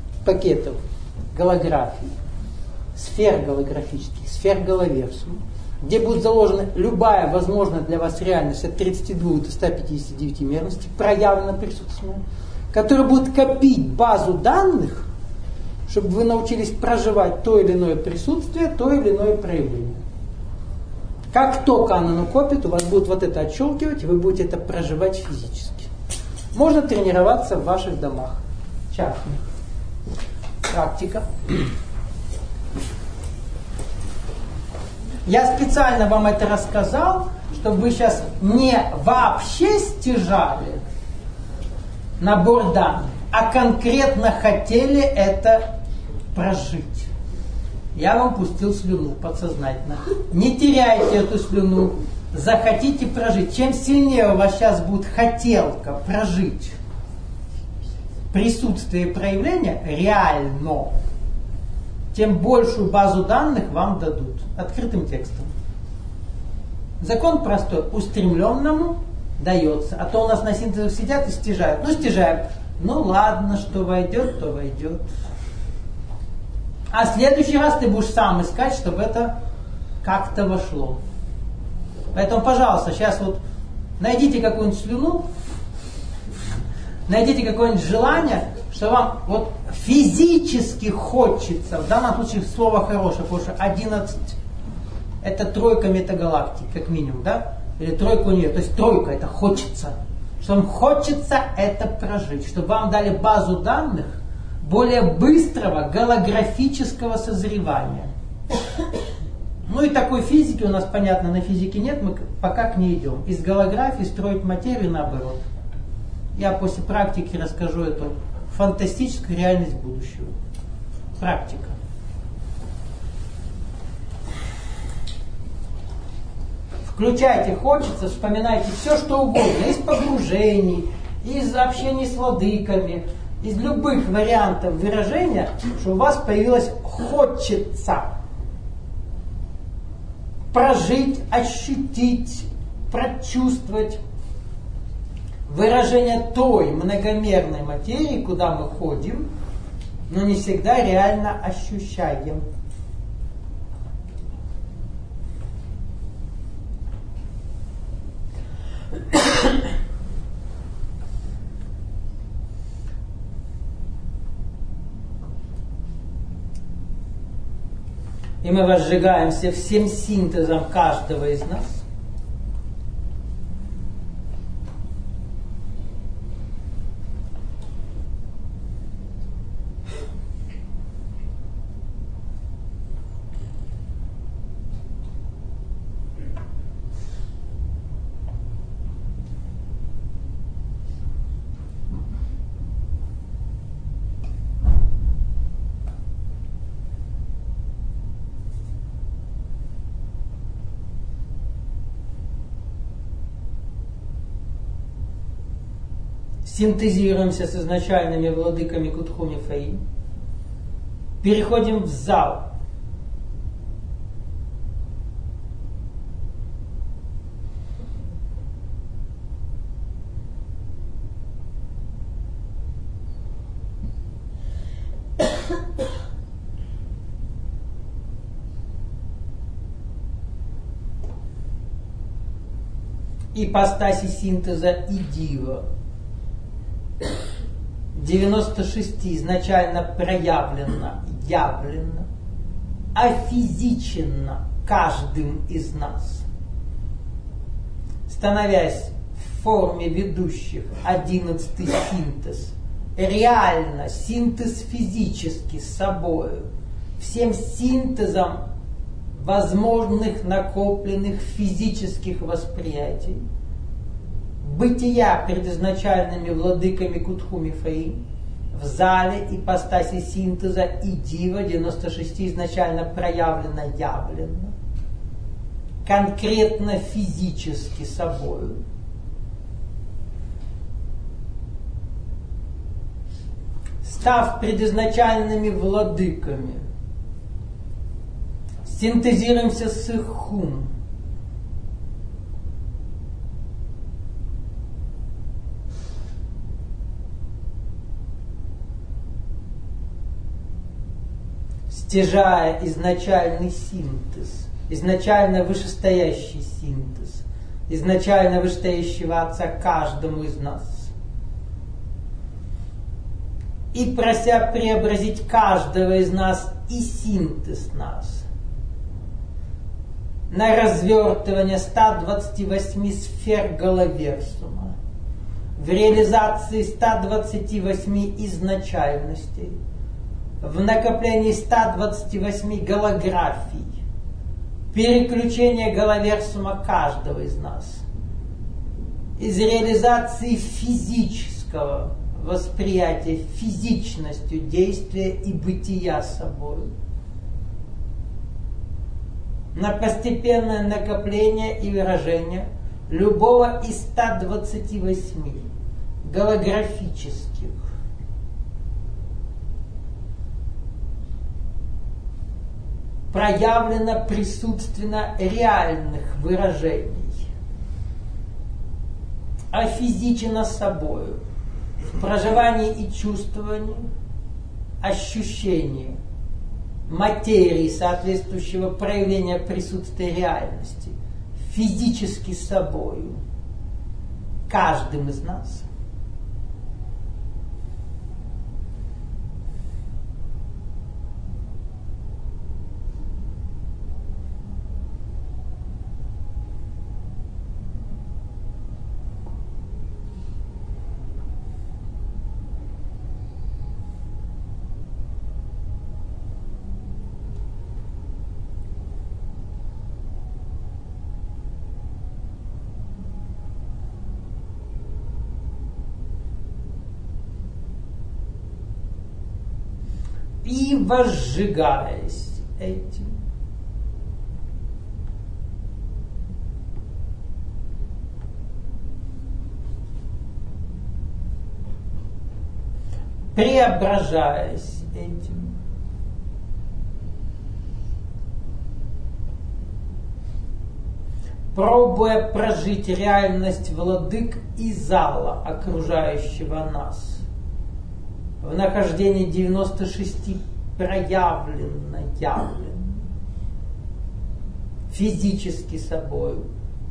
пакетов голографий, сфер голографических, сфер головерсум. где будет заложена любая возможная для вас реальность от 32 до 159 мерностей, проявлена присутствием, которая будет копить базу данных, чтобы вы научились проживать то или иное присутствие, то или иное проявление. Как только она накопит, у вас будет вот это отщелкивать, и вы будете это проживать физически. Можно тренироваться в ваших домах. Частных. Практика. Я специально вам это рассказал, чтобы вы сейчас не вообще стяжали набор данных, а конкретно хотели это прожить. Я вам пустил слюну подсознательно. Не теряйте эту слюну. Захотите прожить. Чем сильнее у вас сейчас будет хотелка прожить присутствие и проявление реально, тем большую базу данных вам дадут. Открытым текстом. Закон простой. Устремленному дается. А то у нас на синтезах сидят и стяжают. Ну, стяжаем. Ну, ладно, что войдет, то войдет. А в следующий раз ты будешь сам искать, чтобы это как-то вошло. Поэтому, пожалуйста, сейчас вот найдите какую-нибудь слюну, найдите какое-нибудь желание, что вам вот физически хочется, в данном случае слово хорошее, потому что 11 это тройка метагалактик, как минимум, да? Или тройка у нее, то есть тройка это хочется. Что вам хочется это прожить, чтобы вам дали базу данных более быстрого голографического созревания. Ну и такой физики у нас, понятно, на физике нет, мы пока к ней идем. Из голографии строить материю наоборот. Я после практики расскажу эту фантастическую реальность будущего. Практика. Включайте, хочется, вспоминайте все, что угодно. Из погружений, из общения с владыками, из любых вариантов выражения, что у вас появилось хочется прожить, ощутить, прочувствовать выражение той многомерной материи, куда мы ходим, но не всегда реально ощущаем. И мы возжигаемся всем синтезом каждого из нас. Синтезируемся с изначальными владыками Кутхуми Фаи. Переходим в зал. Ипостаси синтеза и дива. 96 изначально проявлено, явлено, офизиченно каждым из нас, становясь в форме ведущих 11-й синтез, реально синтез физически с собой, всем синтезом возможных накопленных физических восприятий, бытия перед изначальными владыками Кутхуми Фаи, в зале ипостаси синтеза и дива 96 изначально проявлено, явлено, конкретно физически собою. Став предизначальными владыками, синтезируемся с их хум. Стяжая изначальный синтез изначально вышестоящий синтез, изначально вышестоящего Отца каждому из нас. И прося преобразить каждого из нас и синтез нас на развертывание 128 сфер Галаверсума, в реализации 128 изначальностей, в накоплении 128 голографий, переключение Галаверсума каждого из нас, из реализации физического восприятия физичностью действия и бытия собой, на постепенное накопление и выражение любого из 128 голографических проявлено присутственно реальных выражений, офизичено собою в проживании и чувствовании, ощущении материи соответствующего проявления присутствия реальности, физически собою, каждым из нас. И возжигаясь этим, преображаясь этим, пробуя прожить реальность владык и зала, окружающего нас, в нахождении 96 проявленно, явленно, физически собою.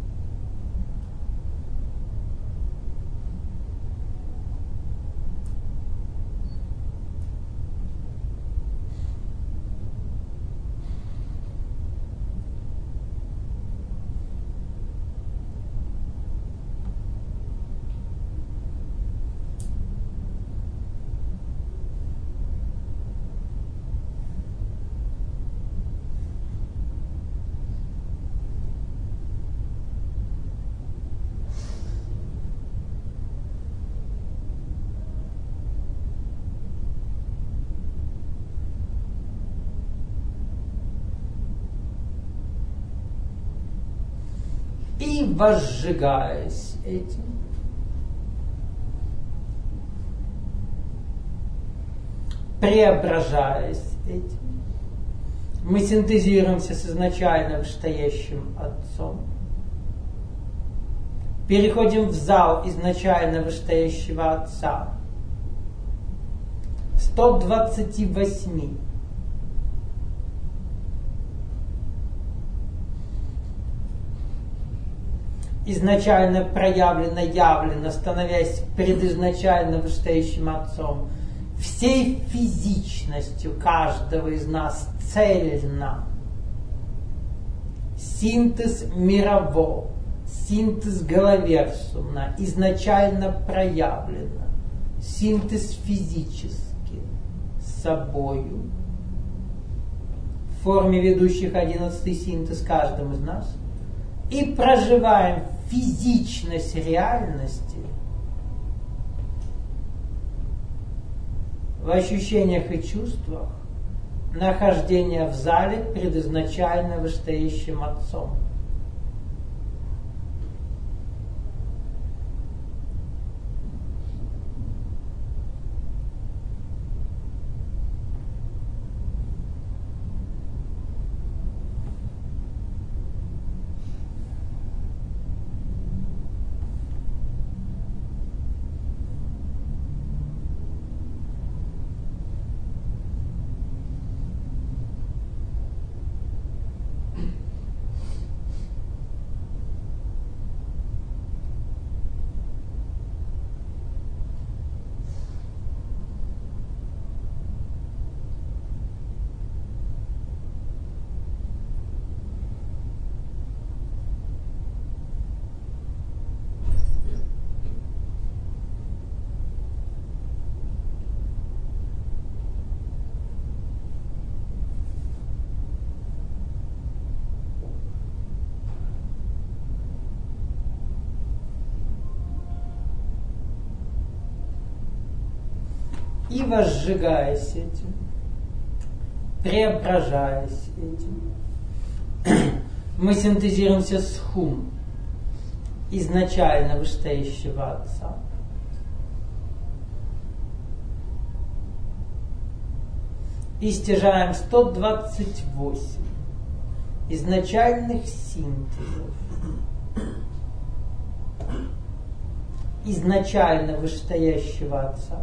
И возжигаясь этим, преображаясь этим, мы синтезируемся с изначально вышестоящим Отцом, переходим в зал изначально вышестоящего Отца, 128 изначально проявлено, явлено, становясь предизначально вышестоящим Отцом, всей физичностью каждого из нас цельно. Синтез мирового, синтез Галаверсума изначально проявлено, синтез физически собою, в форме ведущих 11-й синтез каждым из нас, и проживаем физичность реальности в ощущениях и чувствах нахождения в зале предизначально вышестоящим Отцом. И возжигаясь этим, преображаясь этим, мы синтезируемся с хум, изначально вышестоящего Отца. И стяжаем 128 изначальных синтезов, изначально вышестоящего Отца,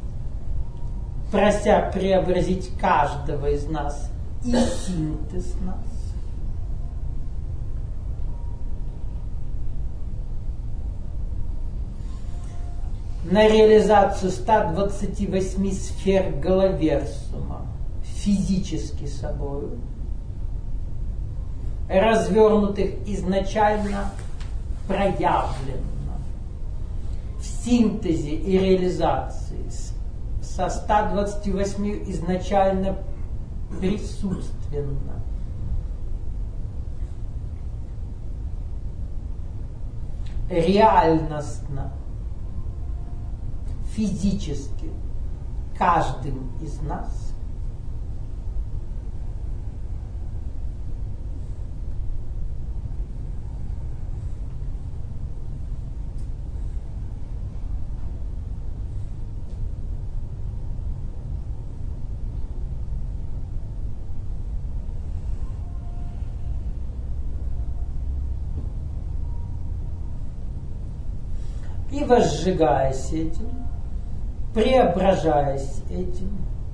прося преобразить каждого из нас и синтез нас. На реализацию 128 сфер Галаверсума физически собою, развернутых изначально проявленно, в синтезе и реализации со 128 изначально присутственно. Реальностно, физически, каждым из нас. И возжигаясь этим, преображаясь этим,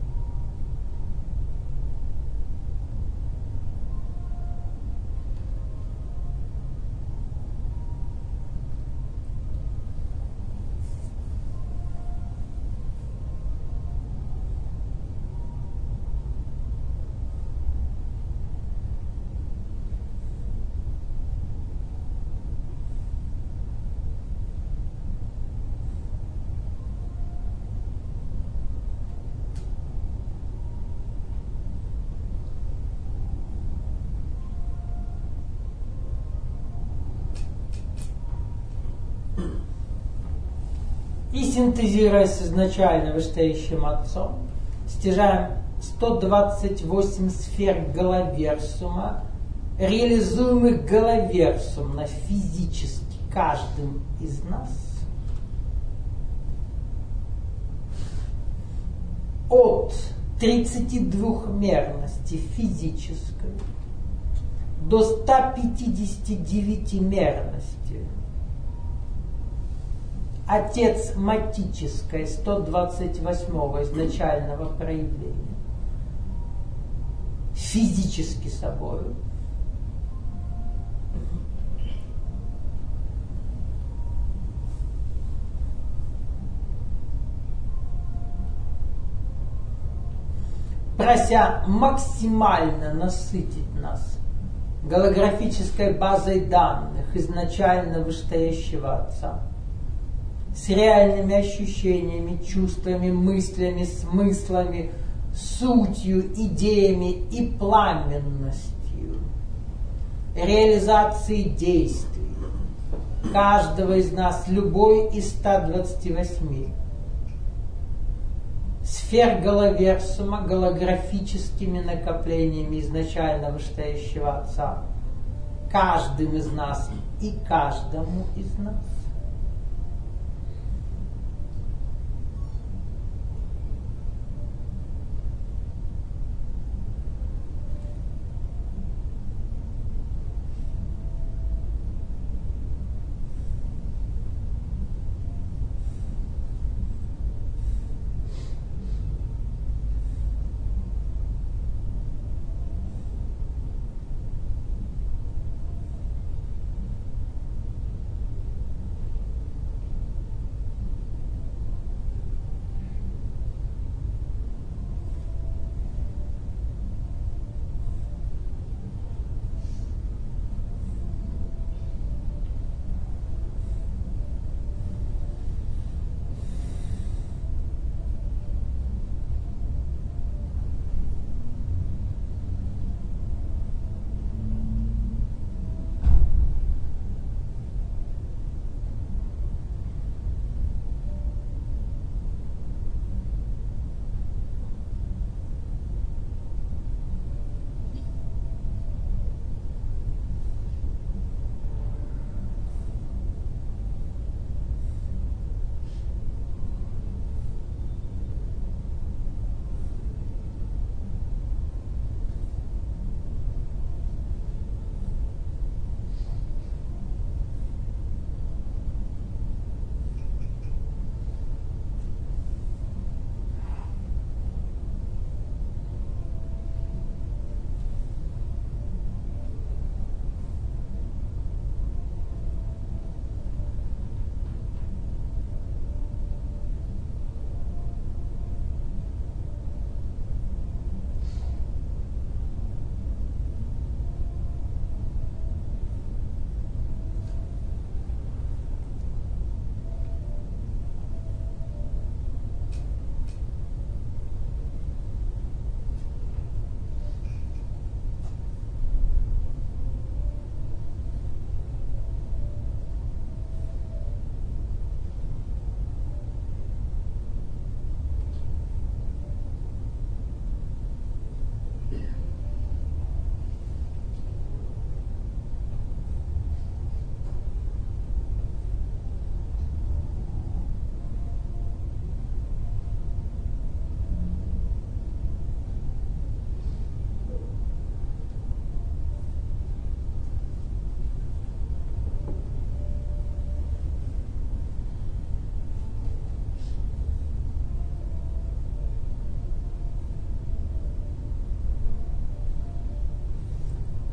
и синтезируясь с изначально вышестоящим Отцом, стяжаем 128 сфер Галаверсума, реализуемых Галаверсумно физически каждым из нас, от 32-мерности физической до 159-мерности. Отец матической 128-го изначального проявления, физически собою, прося максимально насытить нас голографической базой данных изначально вышестоящего Отца, с реальными ощущениями, чувствами, мыслями, смыслами, сутью, идеями и пламенностью реализации действий каждого из нас, любой из 128 сфер Галаверсума, голографическими накоплениями изначально вышестоящего Отца, каждым из нас и каждому из нас.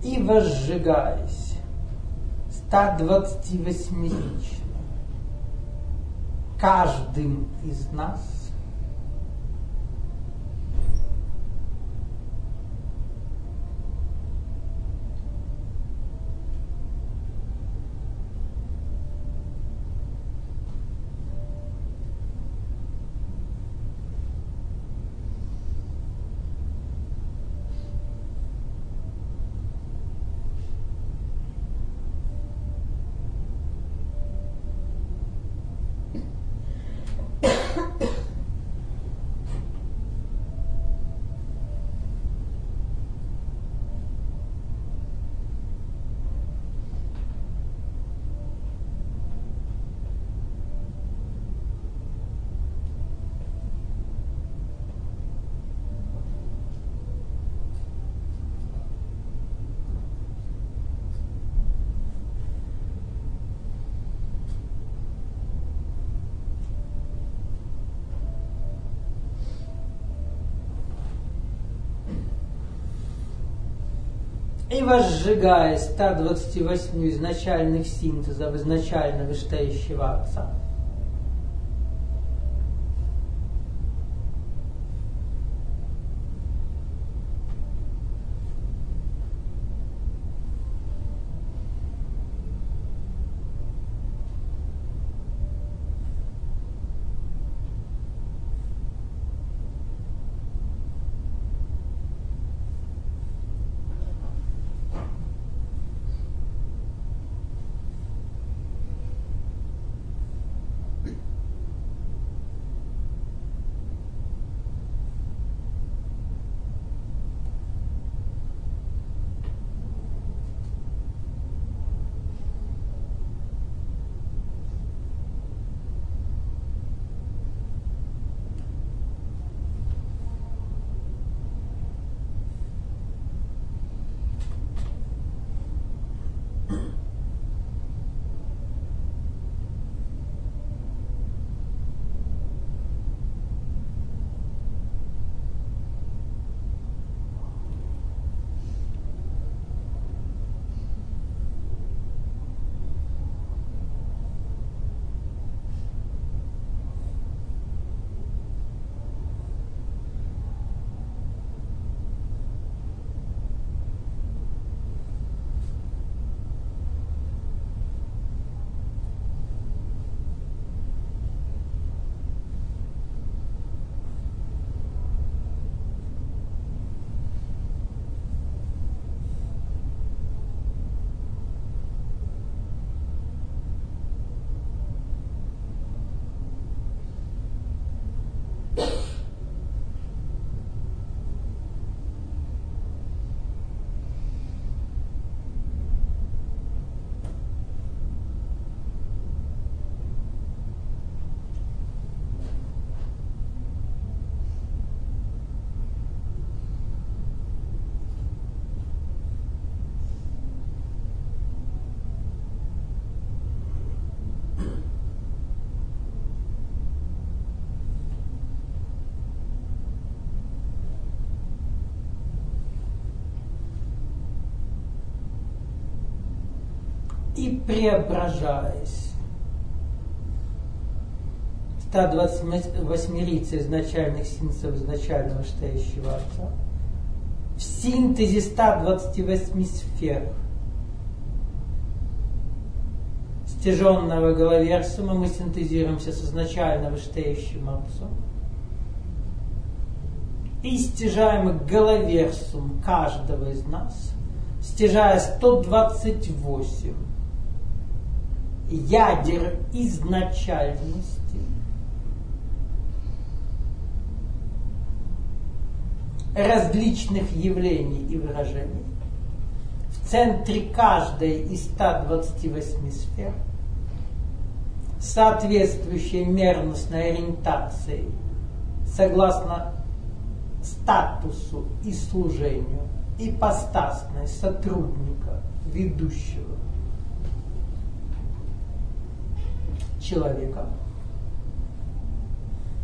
И возжигаясь 128-рично каждым из нас, и возжигая 128 изначальных синтезов изначально вышестоящего Отца, и преображаясь 128 лиц изначальных синтезов изначального вышестоящего Отца, в синтезе 128 сфер стяженного головерсума мы синтезируемся с изначально вышестоящим Отцом и стяжаем головерсум каждого из нас, стяжая 128 ядер изначальности, различных явлений и выражений, в центре каждой из 128 сфер, соответствующей мерностной ориентации согласно статусу и служению ипостасной сотрудника, ведущего человека,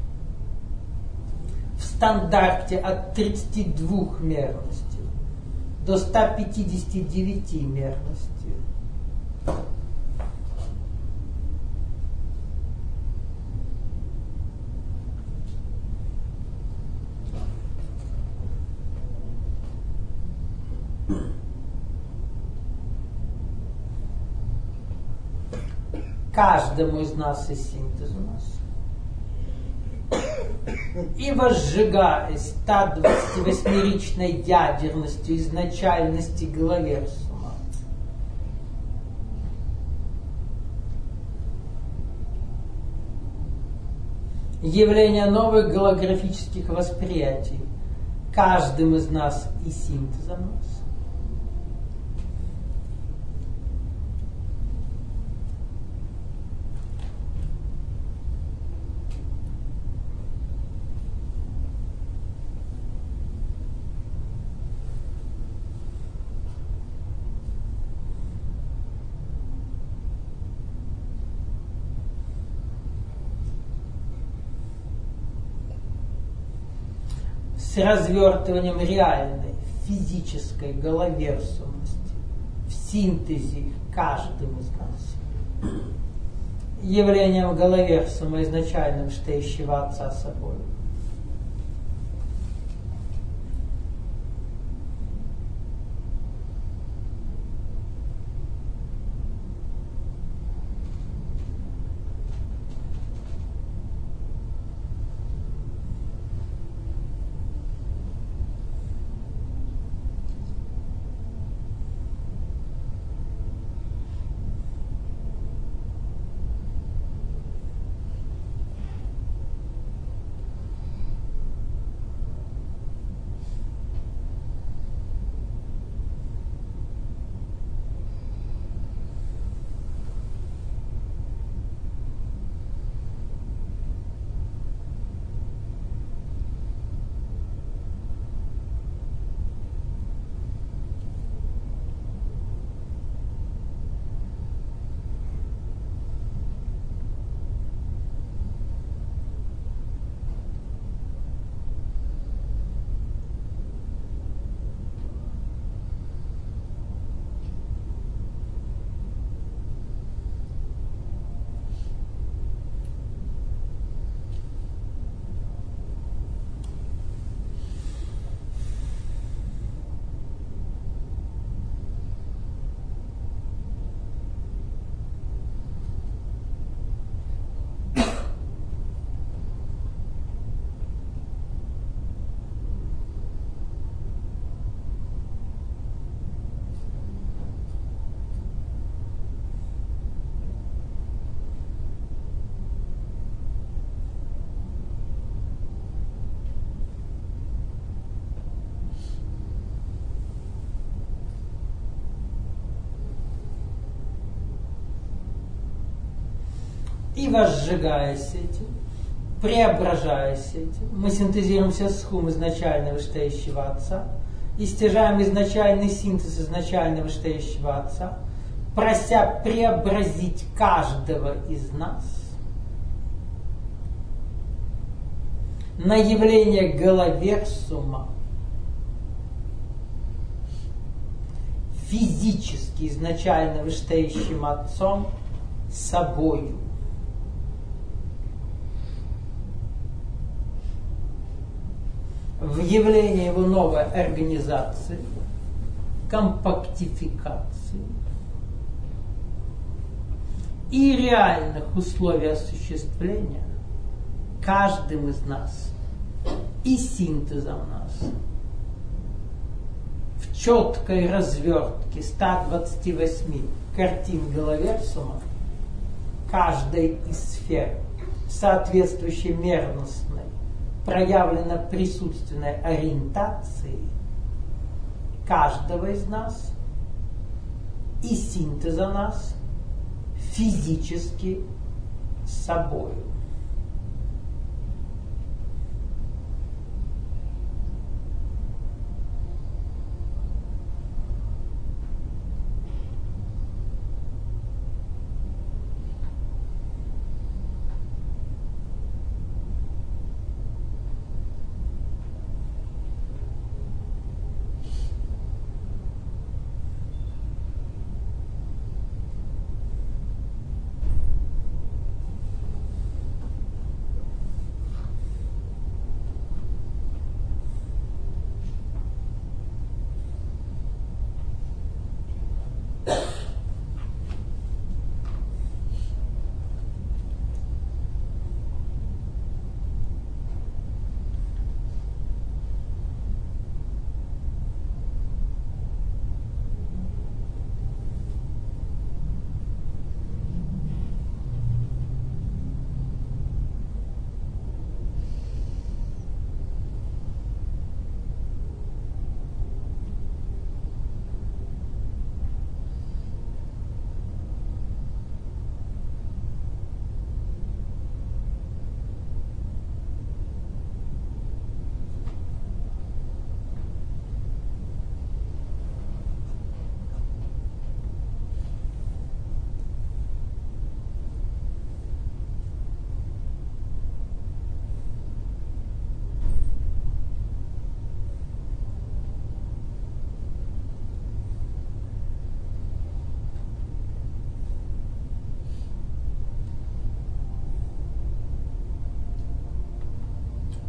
в стандарте от 32 мерностей до 159 мерностей. Каждому из нас и синтез у нас. И возжигаясь 128-ричной ядерностью изначальности Головерсума, явление новых голографических восприятий каждым из нас и синтезом нас. С развертыванием реальной физической головерсумности в синтезе каждым из нас, явлением головерсума изначальным штеющего Отца собой. И возжигаясь этим, преображаясь этим, мы синтезируем все схум изначального штеющего Отца и стяжаем изначальный синтез изначального штеющего Отца, прося преобразить каждого из нас на явление головерсума, физически изначально вышестоящим Отцом собою. В явлении его новой организации, компактификации и реальных условий осуществления каждым из нас и синтезом нас в четкой развертке 128 картин Головерсума каждой из сфер, соответствующей мерностной, проявлено присутственной ориентацией каждого из нас и синтеза нас физически с собой.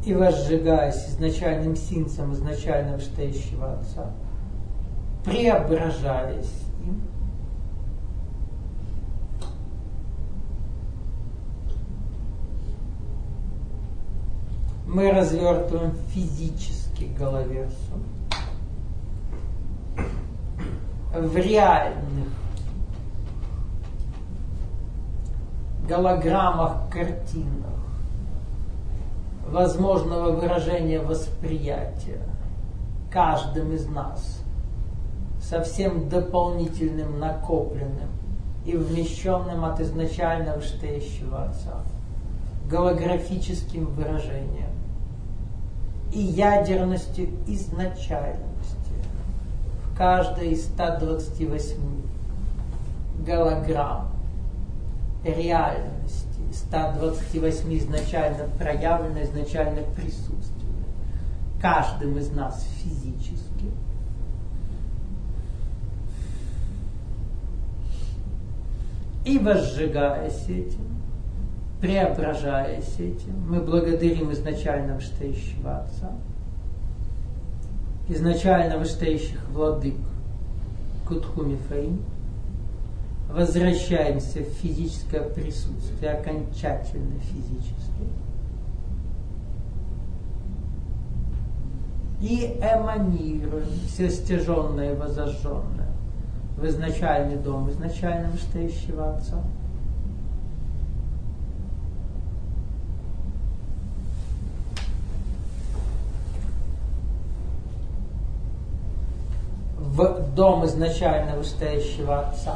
и возжигаясь изначальным синцем изначально вышестоящего Отца, преображаясь им, мы развертываем физически головерсу в реальных голограммах, картинах возможного выражения восприятия каждым из нас совсем дополнительным, накопленным и вмещенным от изначально вышестоящего Отца голографическим выражением и ядерностью изначальности в каждой из 128 голограмм реальности, 128 изначально проявленной, изначально присутственной, каждым из нас физически. И возжигаясь этим, преображаясь этим, мы благодарим изначально вышестоящего Отца, изначально вышестоящих владык Кутху-Мифаим, возвращаемся в физическое присутствие, окончательно физически, и эманируем все стяженное и возожженное в изначальный дом изначально вышестоящего Отца. В дом изначально вышестоящего Отца.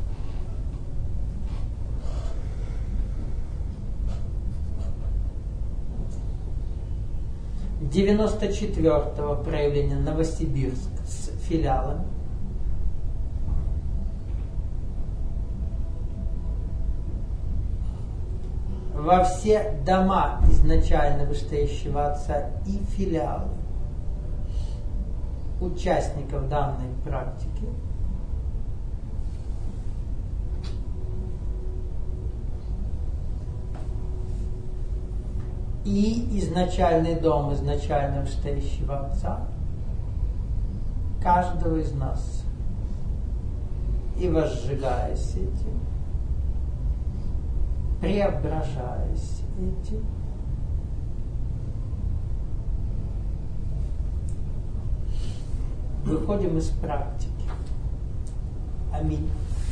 – 94-го проявления Новосибирск с филиалами. Во все дома изначально вышестоящего Отца и филиалы участников данной практики и изначальный дом изначально вышестоящего Отца каждого из нас, и возжигаясь этим, преображаясь этим, выходим из практики. Аминь.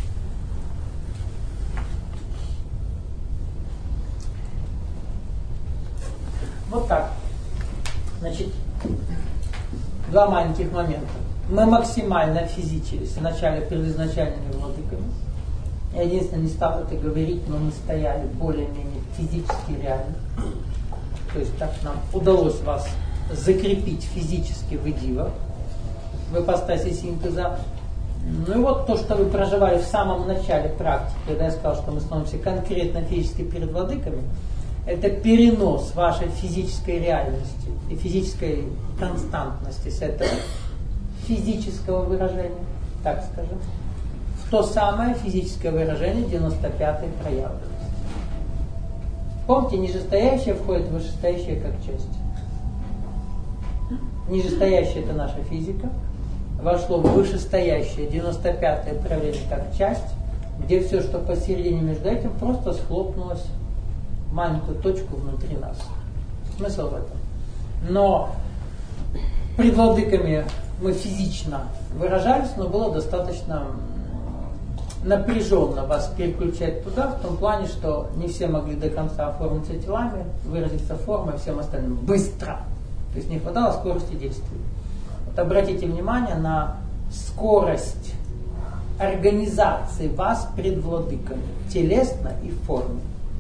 Вот так. Значит, два маленьких момента. Мы максимально физичились вначале перед изначальными владыками. Я единственное не стал это говорить, но мы стояли более-менее физически реально. То есть так нам удалось вас закрепить физически в идивах, в ипостаси синтеза. Ну и вот то, что вы проживали в самом начале практики, когда я сказал, что мы становимся конкретно физически перед владыками, это перенос вашей физической реальности и физической константности с этого физического выражения, так скажем, в то самое физическое выражение 95-й проявленности. Помните, нижестоящее входит в вышестоящее как часть. Нижестоящее – это наша физика, вошло в вышестоящее 95-е проявление как часть, где все, что посередине между этим, просто схлопнулось в маленькую точку внутри нас. Смысл в этом. Но пред владыками мы физично выражались, но было достаточно напряженно вас переключать туда, в том плане, что не все могли до конца оформиться телами, выразиться формой, всем остальным быстро. То есть не хватало скорости действия. Вот обратите внимание на скорость организации вас пред владыками, телесно и в форме.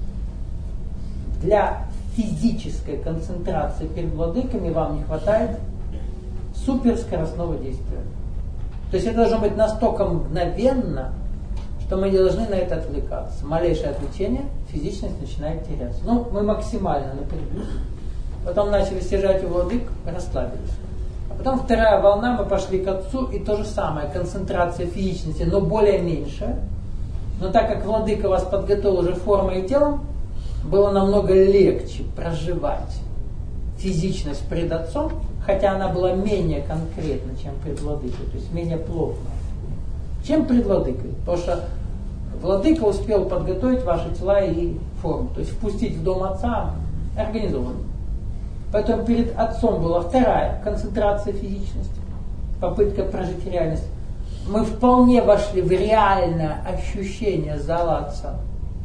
Для физической концентрации перед владыками вам не хватает суперскоростного действия. То есть это должно быть настолько мгновенно, что мы не должны на это отвлекаться. Малейшее отвлечение, физичность начинает теряться. Ну, мы максимально напряглись. Потом начали стяжать у владык, расслабились. А потом вторая волна, мы пошли к Отцу, и то же самое, концентрация физичности, но более меньшая. Но так как владыка вас подготовил уже формой и телом, было намного легче проживать физичность пред Отцом, хотя она была менее конкретна, чем пред Владыкой, то есть менее плотна, чем пред Владыкой. Потому что Владыка успел подготовить ваши тела и форму, то есть впустить в дом Отца организованно. Поэтому перед Отцом была вторая концентрация физичности, попытка прожить реальность. Мы вполне вошли в реальное ощущение зала Отца.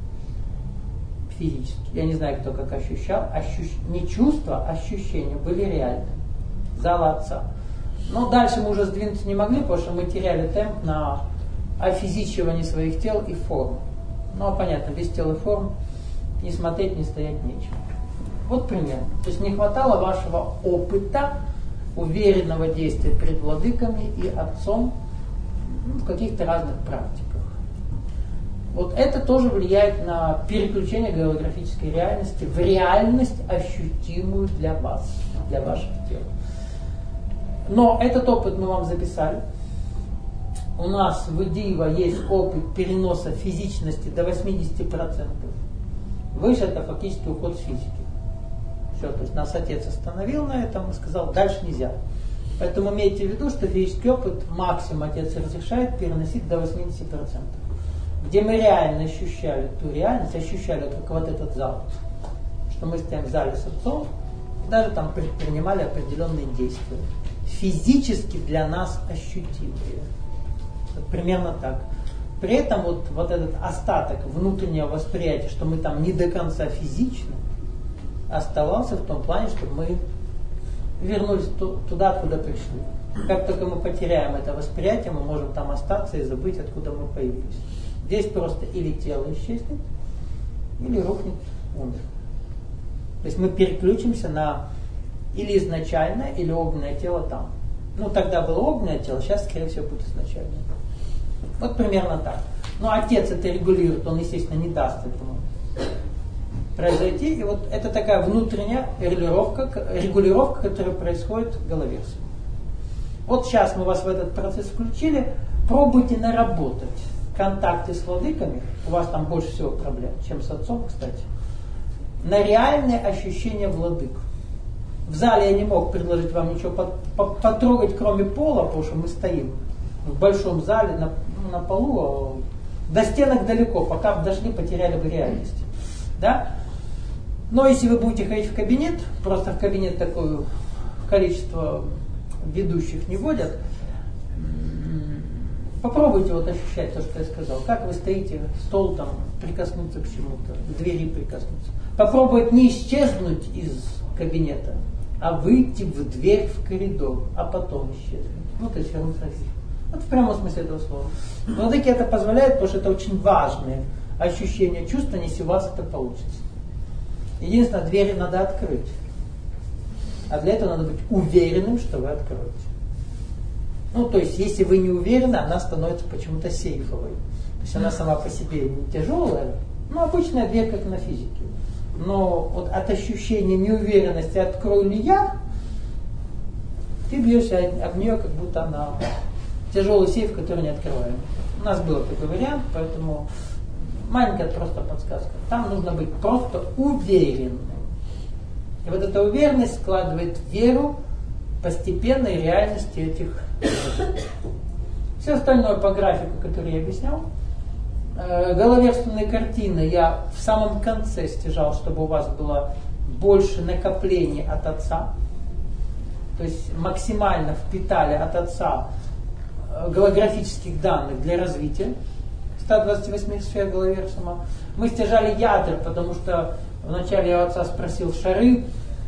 Физически. Я не знаю, кто как ощущал. Не чувства, а ощущения были реальны. Зала Отца. Но дальше мы уже сдвинуться не могли, потому что мы теряли темп на офизичивание своих тел и форм. Ну, понятно, без тел и форм не смотреть, не стоять нечего. Вот пример. То есть не хватало вашего опыта, уверенного действия пред владыками и Отцом в каких-то разных практиках. Вот это тоже влияет на переключение голографической реальности в реальность, ощутимую для вас, для ваших тел. Но этот опыт мы вам записали. У нас в Идива есть опыт переноса физичности до 80%. Выше это фактически уход с физики. Все, то есть нас отец остановил на этом и сказал, дальше нельзя. Поэтому имейте в виду, что физический опыт максимум отец разрешает переносить до 80%. Где мы реально ощущали ту реальность, ощущали как вот этот зал, что мы стоим в зале с Отцом, и даже там предпринимали определенные действия. Физически для нас ощутимые. Вот примерно так. При этом вот этот остаток внутреннего восприятия, что мы там не до конца физичны, оставался в том плане, что мы вернулись туда, откуда пришли. Как только мы потеряем это восприятие, мы можем там остаться и забыть, откуда мы появились. Здесь просто или тело исчезнет, или рухнет, умер. То есть мы переключимся на или изначальное, или огненное тело там. Ну, тогда было огненное тело, сейчас, скорее всего, будет изначальное. Вот примерно так. Но отец это регулирует, он, естественно, не даст этому произойти. И вот это такая внутренняя регулировка, которая происходит в головерсии. Вот сейчас мы вас в этот процесс включили. Пробуйте наработать контакты с владыками. У вас там больше всего проблем, чем с Отцом, кстати. На реальное ощущение владык. В зале я не мог предложить вам ничего потрогать, кроме пола, потому что мы стоим в большом зале на полу, до стенок далеко, пока дошли, потеряли бы реальность. Да? Но если вы будете ходить в кабинет, просто в кабинет такое количество ведущих не водят, попробуйте вот ощущать то, что я сказал. Как вы стоите, стол там, прикоснуться к чему-то, к двери прикоснуться. Попробовать не исчезнуть из кабинета, а выйти в дверь, в коридор, а потом исчезнуть. Ну, то есть вернуться к себе. Вот в прямом смысле этого слова. Владыки это позволяет, потому что это очень важные ощущения, чувства, если у вас это получится. Единственное, двери надо открыть. А для этого надо быть уверенным, что вы откроете. Ну, то есть, если вы не уверены, она становится почему-то сейфовой. То есть, она сама по себе не тяжелая, но обычная дверь, как на физике. Но вот от ощущения неуверенности, открою ли я, ты бьешься об нее, как будто она тяжелый сейф, который не открываем. У нас был такой вариант, поэтому маленькая просто подсказка. Там нужно быть просто уверенным. И вот эта уверенность складывает веру постепенной реальности этих. Все остальное по графику, который я объяснял. Головерственные картины я в самом конце стяжал, чтобы у вас было больше накоплений от Отца. То есть максимально впитали от Отца голографических данных для развития 128 сфер головерсума. Мы стяжали ядра, потому что вначале я у Отца спросил шары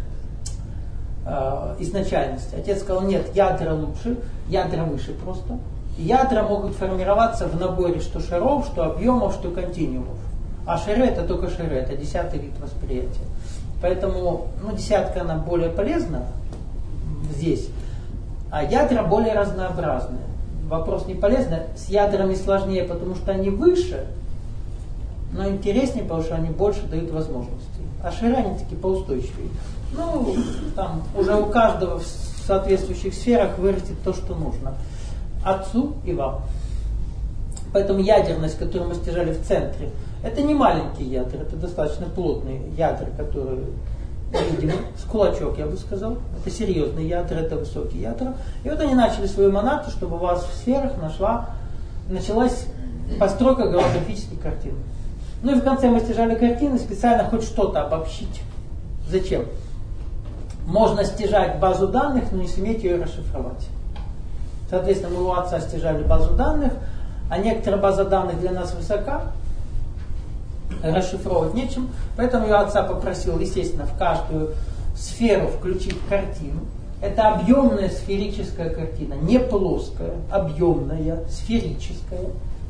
изначальности. Отец сказал, нет, ядра лучше, ядра выше просто. Ядра могут формироваться в наборе что шаров, что объемов, что континуумов. А шары это только шары, это 10-й вид восприятия. Поэтому десятка она более полезна здесь, а ядра более разнообразные. Вопрос не полезный, с ядрами сложнее, потому что они выше, но интереснее, потому что они больше дают возможностей. А шары они такие поустойчивее. Ну, там уже у каждого в соответствующих сферах вырастет то, что нужно. Отцу и вам. Поэтому ядерность, которую мы стяжали в центре, это не маленькие ядра, это достаточно плотные ядра, которые видимо, с кулачок, я бы сказал. Это серьезные ядра, это высокие ядра. И вот они начали свою монату, чтобы у вас в сферах началась постройка голографических картин. Ну и в конце мы стяжали картины, специально хоть что-то обобщить. Зачем? Можно стяжать базу данных, но не суметь ее расшифровать. Соответственно, мы у отца стяжали базу данных, а некоторая база данных для нас высока, расшифровывать нечем. Поэтому я отца попросил, естественно, в каждую сферу включить картину. Это объемная сферическая картина, не плоская, объемная, сферическая.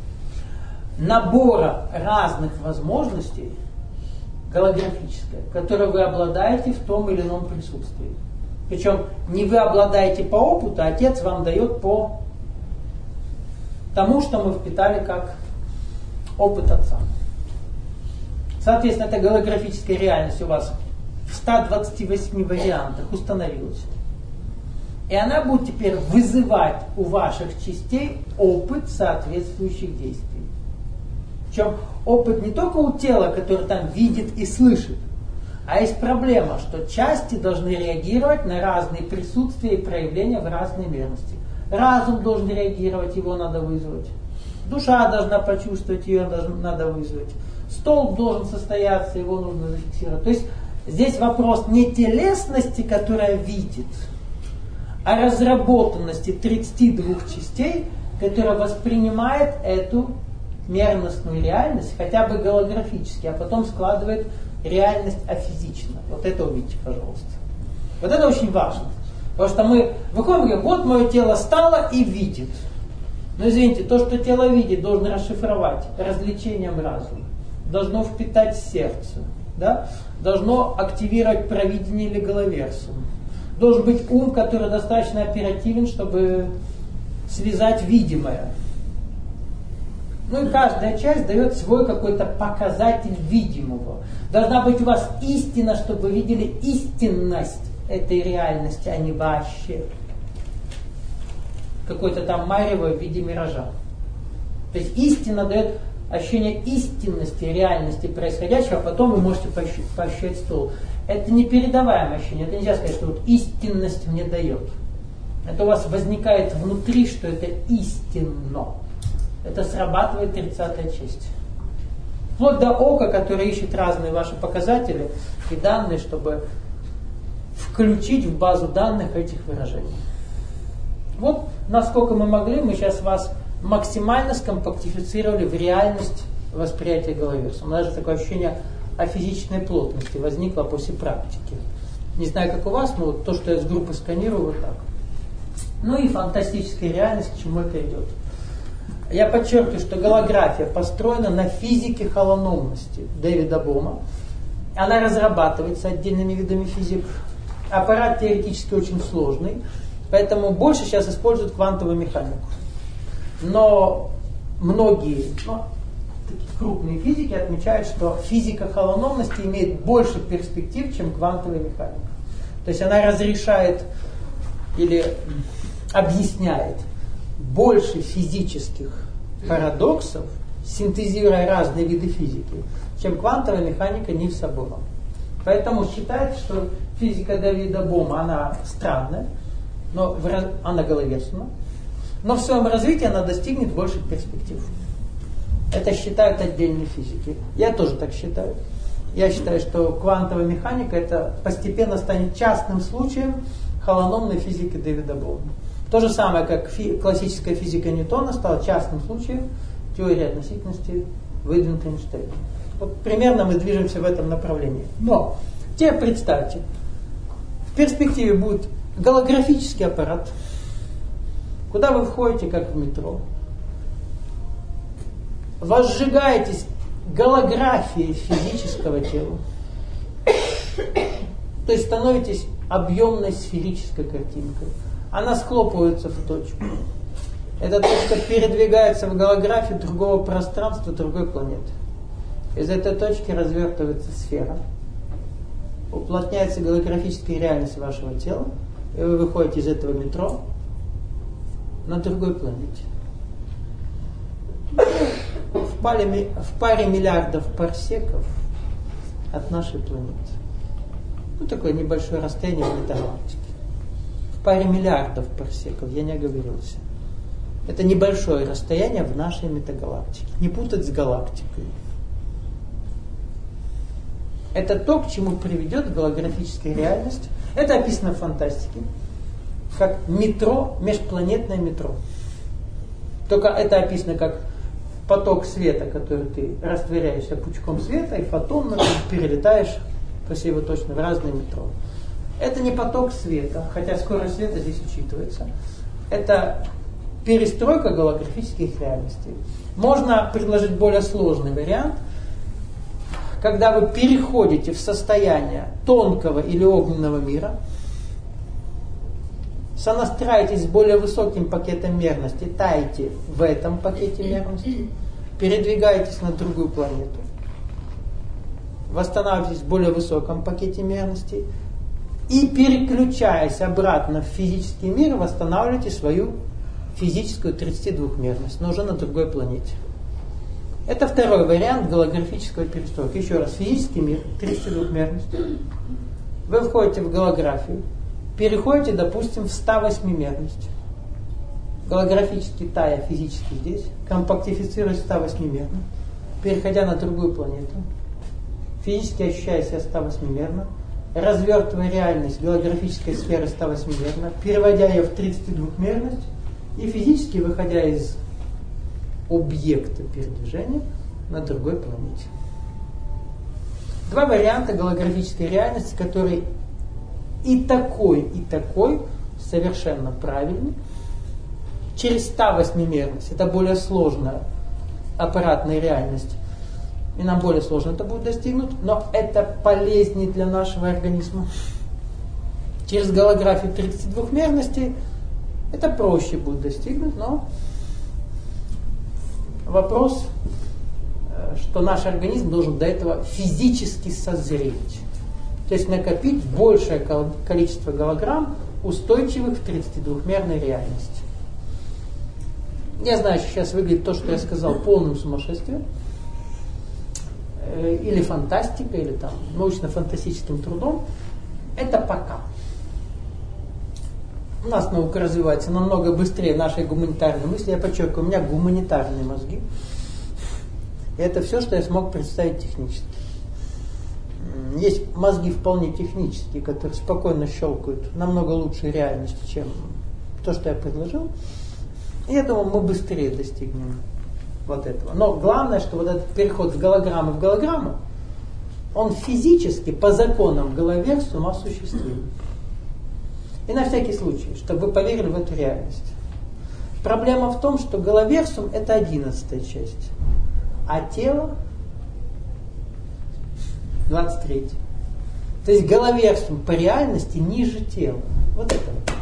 Набора разных возможностей, голографическая, которые вы обладаете в том или ином присутствии. Причем не вы обладаете по опыту, а отец вам дает по тому, что мы впитали как опыт отца. Соответственно, эта голографическая реальность у вас в 128 вариантах установилась. И она будет теперь вызывать у ваших частей опыт соответствующих действий. Причем опыт не только у тела, которое там видит и слышит, а есть проблема, что части должны реагировать на разные присутствия и проявления в разной мерности. Разум должен реагировать, его надо вызвать. Душа должна почувствовать, ее надо вызвать. Столб должен состояться, его нужно зафиксировать. То есть здесь вопрос не телесности, которая видит, а разработанности 32 частей, которая воспринимает эту мерностную реальность, хотя бы голографически, а потом складывает реальность афизично. Вот это увидите, пожалуйста. Вот это очень важно. Потому что мы выходим и говорим, вот мое тело стало и видит. Но извините, то, что тело видит, должно расшифровать развлечением разума. Должно впитать сердце. Да? Должно активировать провидение или головерсум. Должен быть ум, который достаточно оперативен, чтобы связать видимое. Ну и каждая часть дает свой какой-то показатель видимого. Должна быть у вас истина, чтобы вы видели истинность этой реальности, а не вообще какой-то там марево в виде миража. То есть истина дает ощущение истинности, реальности происходящего, а потом вы можете поощрять стол. Это непередаваемое ощущение. Это нельзя сказать, что вот истинность мне дает. Это у вас возникает внутри, что это истинно. Это срабатывает 30-я часть. Вплоть до ока, которое ищет разные ваши показатели и данные, чтобы включить в базу данных этих выражений. Вот насколько мы могли, мы сейчас вас максимально скомпактифицировали в реальность восприятия головерсума. Даже такое ощущение о физической плотности возникло после практики. Не знаю, как у вас, но вот то, что я с группы сканирую, вот так. Ну и фантастическая реальность, к чему это идет. Я подчеркиваю, что голография построена на физике холономности Дэвида Бома. Она разрабатывается отдельными видами физик. Аппарат теоретически очень сложный, поэтому больше сейчас используют квантовую механику. Но многие такие крупные физики отмечают, что физика холономности имеет больше перспектив, чем квантовая механика. То есть она разрешает или объясняет больше физических парадоксов, синтезируя разные виды физики, чем квантовая механика Нильса Собора. Поэтому считается, что физика Дэвида Бома, она странная, но она головерсуна, но в своем развитии она достигнет больших перспектив. Это считают отдельные физики. Я тоже так считаю. Я считаю, что квантовая механика это постепенно станет частным случаем холономной физики Дэвида Бома. То же самое, как классическая физика Ньютона стала частным случаем теории относительности выдвинутой Эйнштейном. Вот примерно мы движемся в этом направлении. Но теперь представьте, в перспективе будет голографический аппарат, куда вы входите, как в метро, возжигаетесь голографией физического тела, то есть становитесь объемной сферической картинкой. Она схлопывается в точку. Эта точка передвигается в голографию другого пространства, другой планеты. Из этой точки развертывается сфера. Уплотняется голографическая реальность вашего тела, и вы выходите из этого метро на другой планете. В паре миллиардов парсеков от нашей планеты. такое небольшое расстояние в метагалактике. В паре миллиардов парсеков, я не оговорился. Это небольшое расстояние в нашей метагалактике. Не путать с галактикой. Это то, к чему приведет голографическая реальность. Это описано в фантастике. Как метро, межпланетное метро. Только это описано как поток света, который ты растворяешься пучком света, и фотонно перелетаешь по всей его точно в разные метро. Это не поток света, хотя скорость света здесь учитывается. Это перестройка голографических реальностей. Можно предложить более сложный вариант, когда вы переходите в состояние тонкого или огненного мира, сонастраиваетесь с более высоким пакетом мерности, таете в этом пакете мерности, передвигаетесь на другую планету, восстанавливаетесь в более высоком пакете мерности и, переключаясь обратно в физический мир, восстанавливаете свою физическую 32-мерность, но уже на другой планете. Это второй вариант голографического перестройки. Еще раз, физический мир, 32-мерность. Вы входите в голографию, переходите, допустим, в 108-мерность. Голографически тая физически здесь, компактифицируясь в 108-мерно, переходя на другую планету, физически ощущая себя 108-мерно, развертывая реальность голографической сферы 108-мерно, переводя ее в 32-мерность и физически выходя из объекта передвижения на другой планете. Два варианта голографической реальности, которые и такой совершенно правильный. Через 108-мерность, это более сложная аппаратная реальность, и нам более сложно это будет достигнуть, но это полезнее для нашего организма. Через голографию 32-мерности это проще будет достигнуть, но вопрос, что наш организм должен до этого физически созреть. То есть накопить большее количество голограмм, устойчивых в 32-мерной реальности. Я знаю, что сейчас выглядит то, что я сказал, полным сумасшествием, или фантастикой, или там научно-фантастическим трудом. Это пока. У нас наука развивается намного быстрее нашей гуманитарной мысли. Я подчеркиваю, у меня гуманитарные мозги. И это все, что я смог представить технически. Есть мозги вполне технические, которые спокойно щелкают намного лучшей реальности, чем то, что я предложил. И я думаю, мы быстрее достигнем вот этого. Но главное, что вот этот переход с голограммы в голограмму, он физически, по законам Головерсума осуществим. И на всякий случай, чтобы вы поверили в эту реальность. Проблема в том, что Головерсум – это 11-я часть, а тело – 23-я. То есть Головерсум по реальности ниже тела. Вот это вот.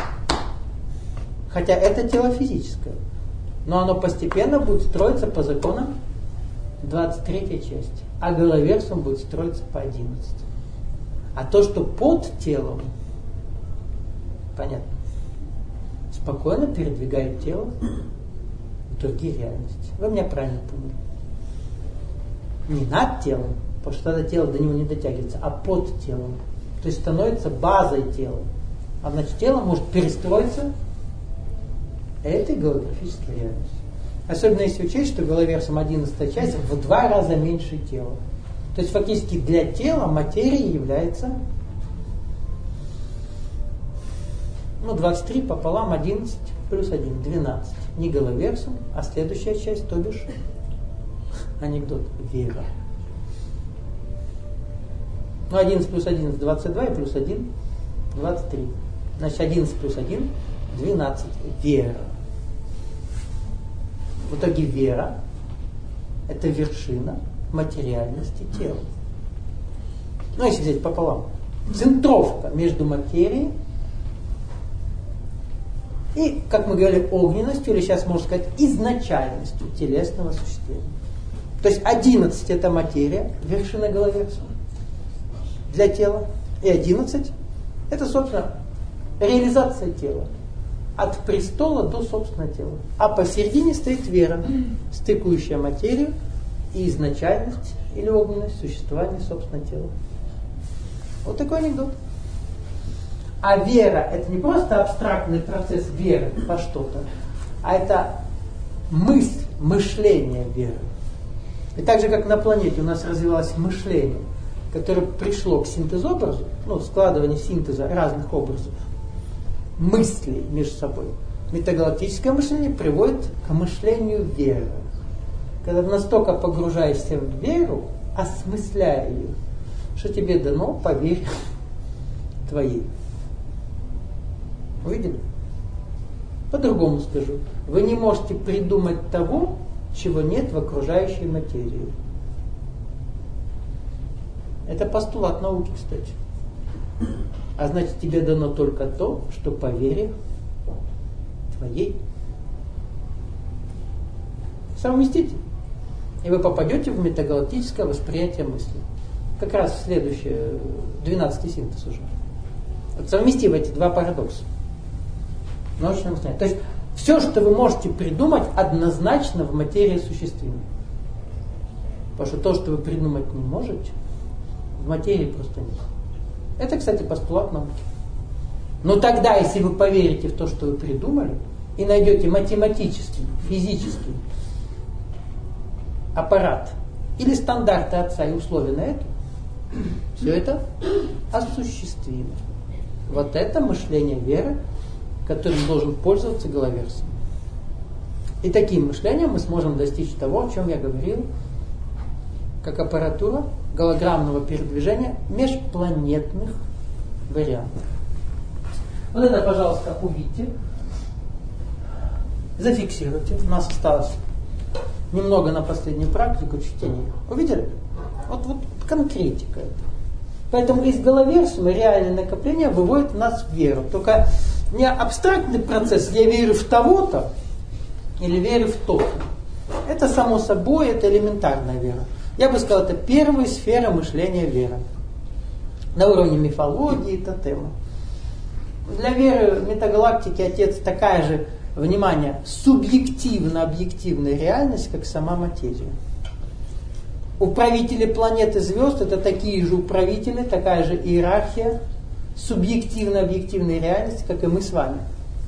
Хотя это тело физическое, но оно постепенно будет строиться по законам 23-й части, а Головерсум будет строиться по 11-й. А то, что под телом, понятно, спокойно передвигает тело в другие реальности. Вы меня правильно поняли. Не над телом, потому что тогда тело до него не дотягивается, а под телом. То есть становится базой тела. А значит, тело может перестроиться этой голографической реальности. Особенно если учесть, что Головерсум 11 часть в 2 раза меньше тела. То есть фактически для тела материя является 23 пополам 11 плюс 1, 12. Не Головерсум, а следующая часть, то бишь анекдот, вера. 11 плюс 11 22 и плюс 1 23. Значит 11 плюс 1 12. Вера. В итоге вера – это вершина материальности тела. Если взять пополам. Центровка между материей и, как мы говорили, огненностью, или сейчас можно сказать, изначальностью телесного осуществления. То есть 11 – это материя, вершина Головерсума для тела. И 11 – это, собственно, реализация тела. От престола до собственного тела. А посередине стоит вера, стыкующая материю и изначальность или огненность существования собственного тела. Вот такой анекдот. А вера – это не просто абстрактный процесс веры во что-то, а это мысль, мышление веры. И так же, как на планете у нас развивалось мышление, которое пришло к синтезу-образу, складыванию синтеза разных образов, мыслей между собой. Метагалактическое мышление приводит к мышлению веры. Когда ты настолько погружаешься в веру, осмысляя ее, что тебе дано по вере твоей. Увидели? По-другому скажу. Вы не можете придумать того, чего нет в окружающей материи. Это постулат науки, кстати. А значит, тебе дано только то, что по вере твоей. Совместите. И вы попадете в метагалактическое восприятие мысли. Как раз в следующий, 12-й синтез уже. Вот совместив эти два парадокса. Научное мышление. То есть все, что вы можете придумать, однозначно в материи осуществимо. Потому что то, что вы придумать не можете, в материи просто нет. Это, кстати, постулат науки. Но тогда, если вы поверите в то, что вы придумали, и найдете математический, физический аппарат или стандарты отца и условия на это, все это осуществимо. Вот это мышление веры, которым должен пользоваться Головерсия. И таким мышлением мы сможем достичь того, о чем я говорил, как аппаратура голограммного передвижения межпланетных вариантов. Вот это, пожалуйста, увидите. Зафиксируйте. У нас осталось немного на последнюю практику чтения. Увидели? Вот конкретика это. Поэтому из Головерсиума реальное накопление выводит нас в веру. Только не абстрактный процесс, я верю в того-то или верю в то-то. Это само собой, это элементарная вера. Я бы сказал, это первая сфера мышления веры. На уровне мифологии и тотема. Для веры в метагалактики Отец такая же, внимание, субъективно-объективная реальность, как сама материя. Управители планеты звезд это такие же управители, такая же иерархия, субъективно-объективной реальности, как и мы с вами.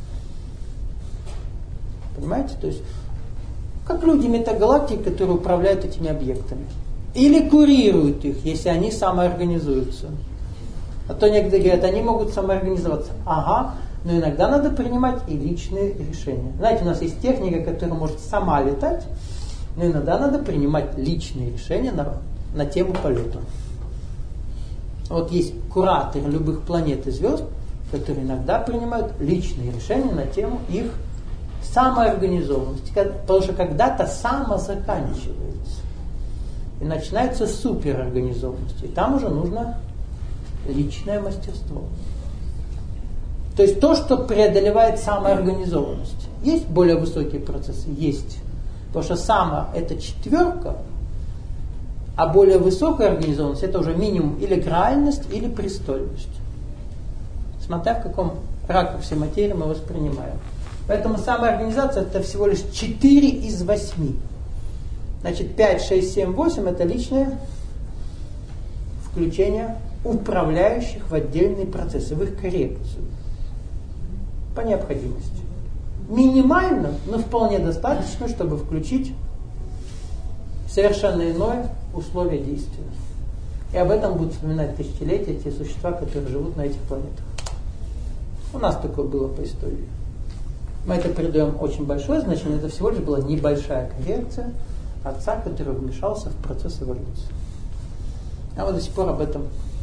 Понимаете? То есть, как люди метагалактики, которые управляют этими объектами. Или курируют их, если они самоорганизуются. А то некоторые говорят, они могут самоорганизоваться. Ага, но иногда надо принимать и личные решения. Знаете, у нас есть техника, которая может сама летать, но иногда надо принимать личные решения на тему полета. Вот есть кураторы любых планет и звезд, которые иногда принимают личные решения на тему их самоорганизованности. Потому что когда-то самозаканчивается. И начинается суперорганизованность. И там уже нужно личное мастерство. То есть то, что преодолевает самоорганизованность. Есть более высокие процессы? Есть. Потому что само это четверка, а более высокая организованность это уже минимум или граальность, или престольность. Смотря в каком ракурсе материи мы воспринимаем. Поэтому самоорганизация это всего лишь 4 из 8. Значит 5, 6, 7, 8 это личное включение управляющих в отдельные процессы, в их коррекцию. По необходимости. Минимально, но вполне достаточно, чтобы включить совершенно иное условие действия. И об этом будут вспоминать тысячелетия те существа, которые живут на этих планетах. У нас такое было по истории. Мы это придаем очень большое значение. Это всего лишь была небольшая коррекция Отца, который вмешался в процесс эволюции. А вот до сих пор об этом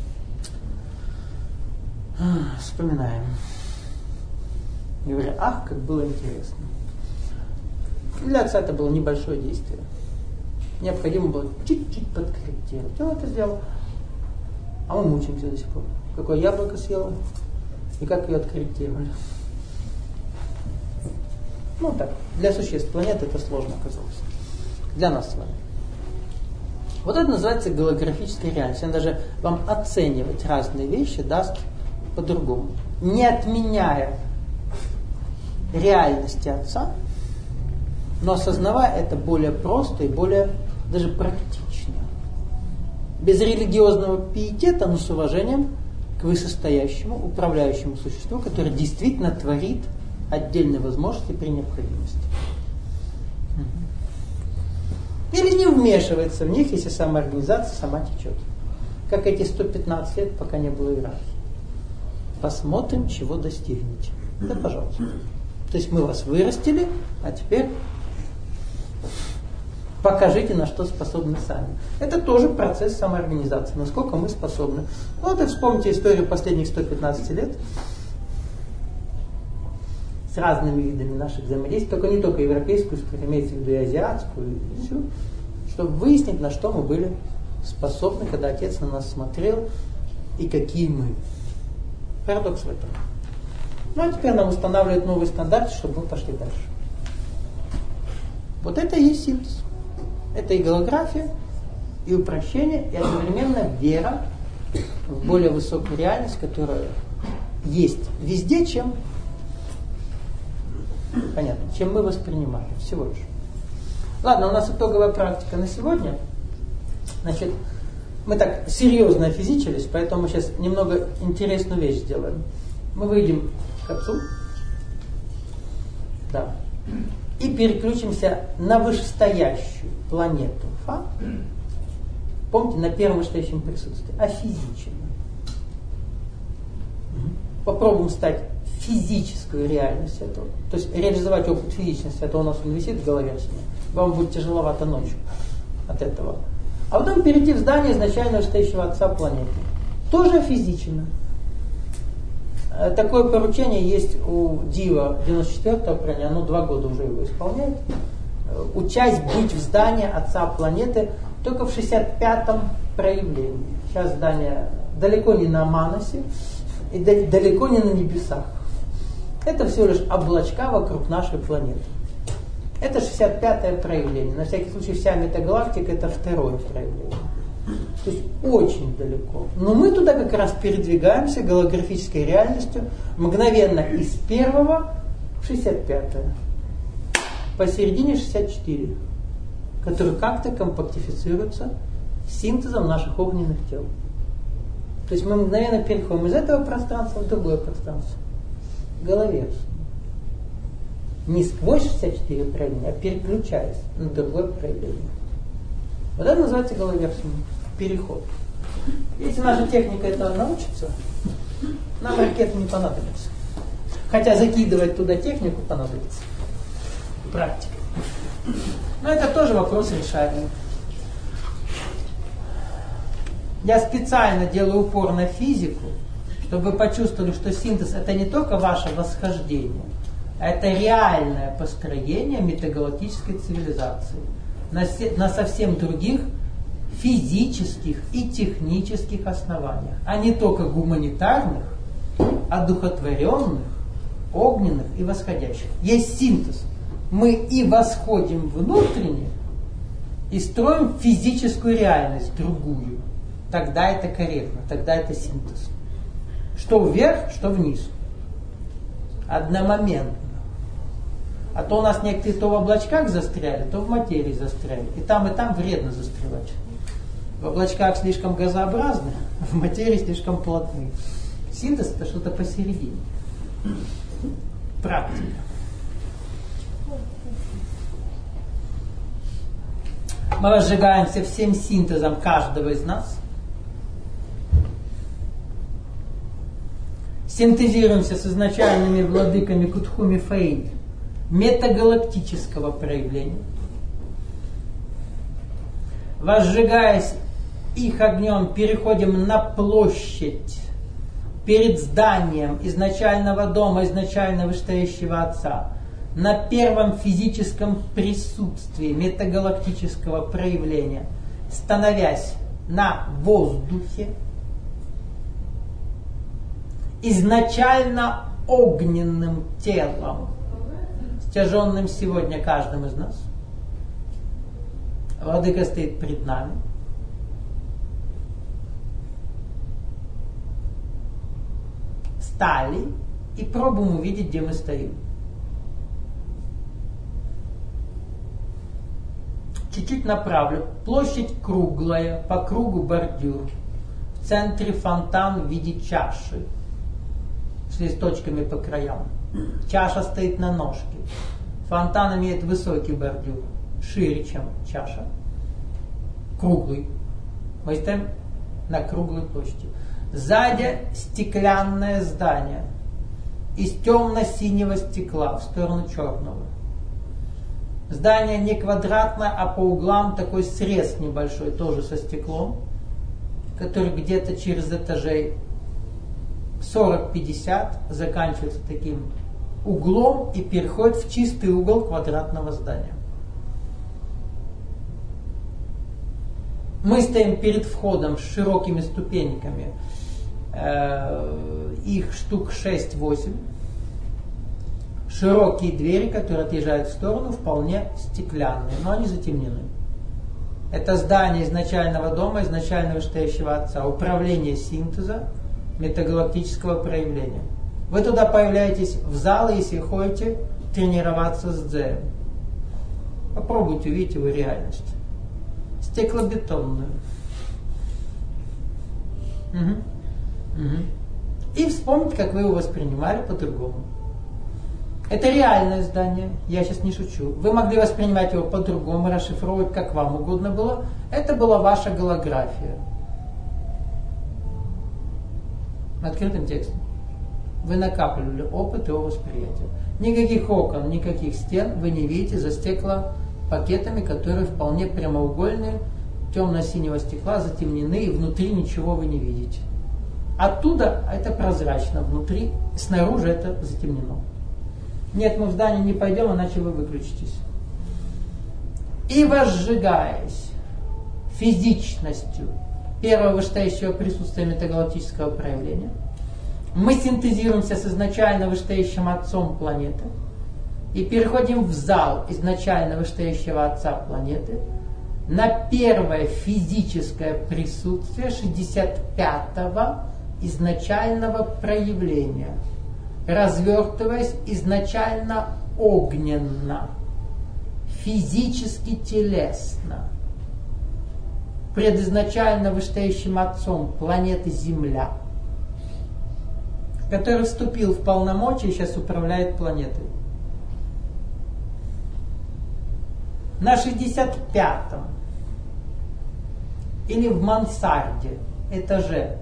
вспоминаем. И говорю, ах, как было интересно. Для Отца это было небольшое действие. Необходимо было чуть-чуть подкорректировать. Он это сделал. А мы мучаемся до сих пор. Какое яблоко съела и как ее откорректировали. Ну так, для существ планеты это сложно оказалось. Для нас с вами. Вот это называется голографическая реальность. Она даже вам оценивать разные вещи даст по-другому. Не отменяя реальности Отца, но осознавая это более просто и более даже практично. Без религиозного пиетета, но с уважением к вышестоящему, управляющему существу, которое действительно творит отдельные возможности при необходимости. Или не вмешивается в них, если самоорганизация сама течет. Как эти 115 лет, пока не было иерархии. Посмотрим, чего достигнете. Да, пожалуйста. То есть мы вас вырастили, а теперь покажите, на что способны сами. Это тоже процесс самоорганизации, насколько мы способны. Вот и вспомните историю последних 115 лет с разными видами наших взаимодействий, только не только европейскую, имеется в виду и азиатскую, и всю, чтобы выяснить, на что мы были способны, когда Отец на нас смотрел, и какие мы. Парадокс в этом. Ну а теперь нам устанавливают новый стандарт, чтобы мы пошли дальше. Вот это и есть синтез. Это и голография, и упрощение, и одновременно вера в более высокую реальность, которая есть везде, чем мы воспринимаем. Всего лишь. Ладно, у нас итоговая практика на сегодня. Значит, мы так серьезно физичились, поэтому мы сейчас немного интересную вещь сделаем. Мы выйдем к Отцу. Да. И переключимся на вышестоящую планету Фа. Помните, на первом вышестоящем присутствии. А физично. Попробуем стать физическую реальность этого. То есть реализовать опыт физичности. Это у нас он висит в голове. Вам будет тяжеловато ночью от этого. А потом перейти в здание изначально вышестоящего Отца планеты. Тоже физично. Такое поручение есть у Дива 94-го поколения, оно 2 года уже его исполняет. Участь быть в здании Отца планеты только в 65-м проявлении. Сейчас здание далеко не на Манасе и далеко не на небесах. Это всего лишь облачка вокруг нашей планеты. Это 65-е проявление. На всякий случай вся метагалактика это 2-е проявление. То есть очень далеко. Но мы туда как раз передвигаемся голографической реальностью мгновенно из 1-го в 65-е. Посередине 64, который как-то компактифицируется синтезом наших огненных тел. То есть мы мгновенно переходим из этого пространства в другое пространство. Головерсию. Не сквозь 64 проявления, а переключаясь на другое проявление. Вот это называется головерсией. Переход. Если наша техника этого научится, нам ракеты не понадобятся. Хотя закидывать туда технику понадобится. Практика. Но это тоже вопрос решаемый. Я специально делаю упор на физику, чтобы вы почувствовали, что синтез это не только ваше восхождение, а это реальное построение метагалактической цивилизации на совсем других физических и технических основаниях, а не только гуманитарных, одухотворенных, огненных и восходящих. Есть синтез. Мы и восходим внутренне, и строим физическую реальность другую. Тогда это корректно, тогда это синтез. Что вверх, что вниз. Одномоментно. А то у нас некоторые то в облачках застряли, то в материи застряли. И там вредно застревать. В облачках слишком газообразны, а в материи слишком плотны. Синтез это что-то посередине. Практика. Мы разжигаемся всем синтезом каждого из нас. Синтезируемся с изначальными владыками Кутхуми Фаиль метагалактического проявления. Возжигаясь их огнем, переходим на площадь перед зданием изначального дома, изначально вышестоящего Отца, на первом физическом присутствии метагалактического проявления, становясь на воздухе, изначально огненным телом, стяженным сегодня каждым из нас. Владыка стоит перед нами. Стали и пробуем увидеть, где мы стоим. Чуть-чуть направлю. Площадь круглая, по кругу бордюр. В В центре фонтан в виде чаши с листочками по краям. Чаша стоит на ножке. Фонтан имеет высокий бордюр, шире, чем чаша. Круглый. Мы стоим на круглой площади. Сзади стеклянное здание из темно-синего стекла в сторону черного. Здание не квадратное, а по углам такой срез небольшой, тоже со стеклом, который где-то через этажей 40-50 заканчивается таким углом и переходит в чистый угол квадратного здания. Мы стоим перед входом с широкими ступеньками, их штук 6-8. Широкие двери, которые отъезжают в сторону, вполне стеклянные, но они затемнены. Это здание изначального дома, изначально вышестоящего Отца, управление синтеза, метагалактического проявления. Вы туда появляетесь в зал, если ходите тренироваться с дзен. Попробуйте, увидите вы реальность. Стеклобетонную. И вспомните, как вы его воспринимали по-другому. Это реальное здание, я сейчас не шучу. Вы могли воспринимать его по-другому, расшифровывать, как вам угодно было. Это была ваша голография. Открытым текстом. Вы накапливали опыт его восприятия. Никаких окон, никаких стен вы не видите за стеклопакетами, которые вполне прямоугольные, темно-синего стекла, затемнены, и внутри ничего вы не видите. Оттуда это прозрачно, внутри, снаружи это затемнено. Нет, мы в здание не пойдем, иначе вы выключитесь. И возжигаясь физичностью первого вышестоящего присутствия метагалактического проявления, мы синтезируемся с изначально вышестоящим Отцом планеты и переходим в зал изначально вышестоящего Отца планеты на первое физическое присутствие 65-го изначального проявления, развертываясь изначально огненно, физически телесно, предизначально вышестоящим Отцом планеты Земля, который вступил в полномочия и сейчас управляет планетой. На 65-м или в мансарде этаже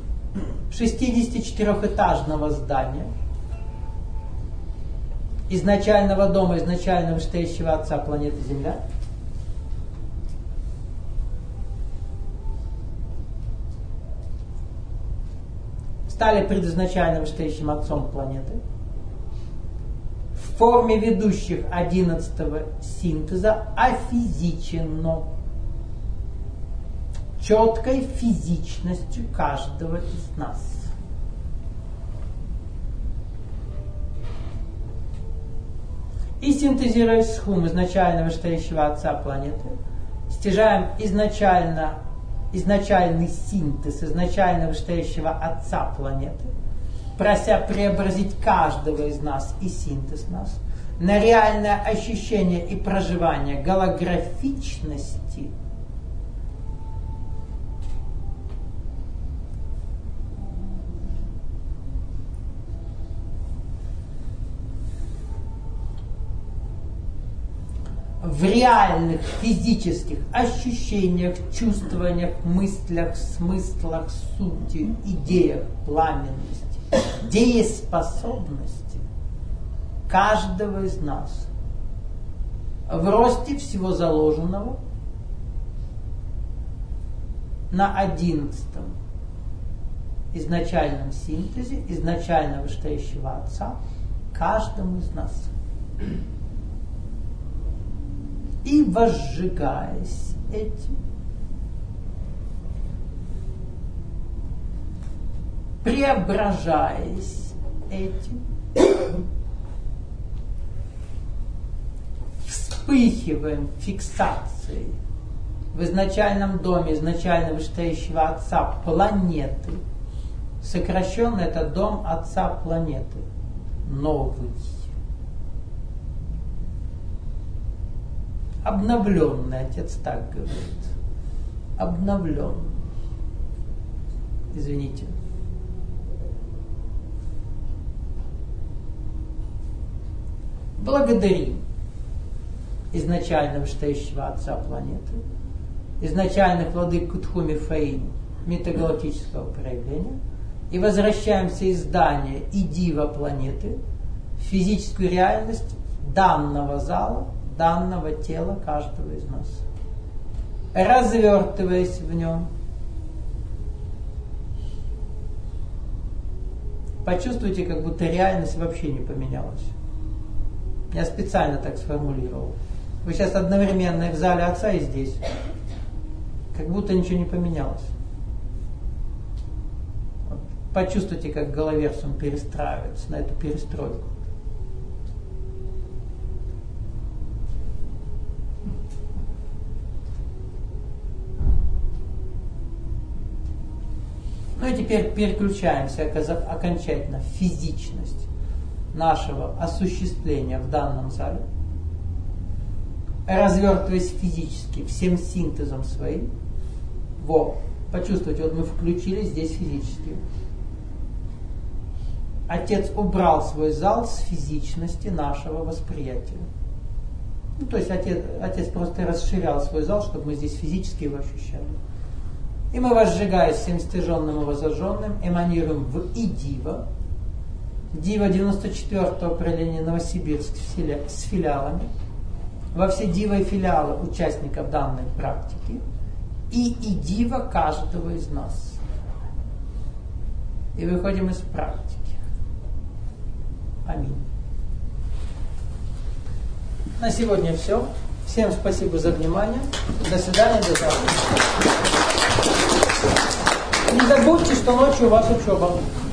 64-этажного здания, изначального дома, изначально вышестоящего Отца планеты Земля, стали предизначально вышестоящим Отцом планеты, в форме ведущих 11-го синтеза афизиченно, четкой физичностью каждого из нас. И синтезируясь с хум изначально вышестоящего Отца планеты, стяжаем изначальный синтез изначально вышестоящего Отца планеты, прося преобразить каждого из нас и синтез нас на реальное ощущение и проживание голографичности в реальных физических ощущениях, чувствованиях, мыслях, смыслах, сути, идеях, пламенности, дееспособности каждого из нас в росте всего заложенного на 11-м изначальном синтезе, изначально вышестоящего Отца каждому из нас. И возжигаясь этим, преображаясь этим, вспыхиваем фиксацией в изначальном доме изначально вышестоящего Отца планеты. Сокращенно это дом Отца планеты. Новый. Обновленный, Отец так говорит. Обновленный. Извините. Благодарим изначально вышестоящего Отца планеты, изначальных владык Кутхуми Фаин, метагалактического проявления, и возвращаемся из здания и дива планеты в физическую реальность данного зала, данного тела каждого из нас. Развертываясь в нем, почувствуйте, как будто реальность вообще не поменялась. Я специально так сформулировал. Вы сейчас одновременно и в зале Отца, и здесь. Как будто ничего не поменялось. Вот. Почувствуйте, как головерсум перестраивается на эту перестройку. Ну и теперь переключаемся окончательно в физичность нашего осуществления в данном зале, развертываясь физически, всем синтезом своим. Почувствуйте, вот мы включились здесь физически. Отец убрал свой зал с физичности нашего восприятия. Ну, то есть отец просто расширял свой зал, чтобы мы здесь физически его ощущали. И мы, возжигаясь всем стяженным и возожженным, эманируем в Идива. Дива 94-го проявления Новосибирск с филиалами. Во все дива и филиалы участников данной практики. И Идива каждого из нас. И выходим из практики. Аминь. На сегодня все. Всем спасибо за внимание. До свидания, до завтра. Не забудьте, что ночью у вас учеба.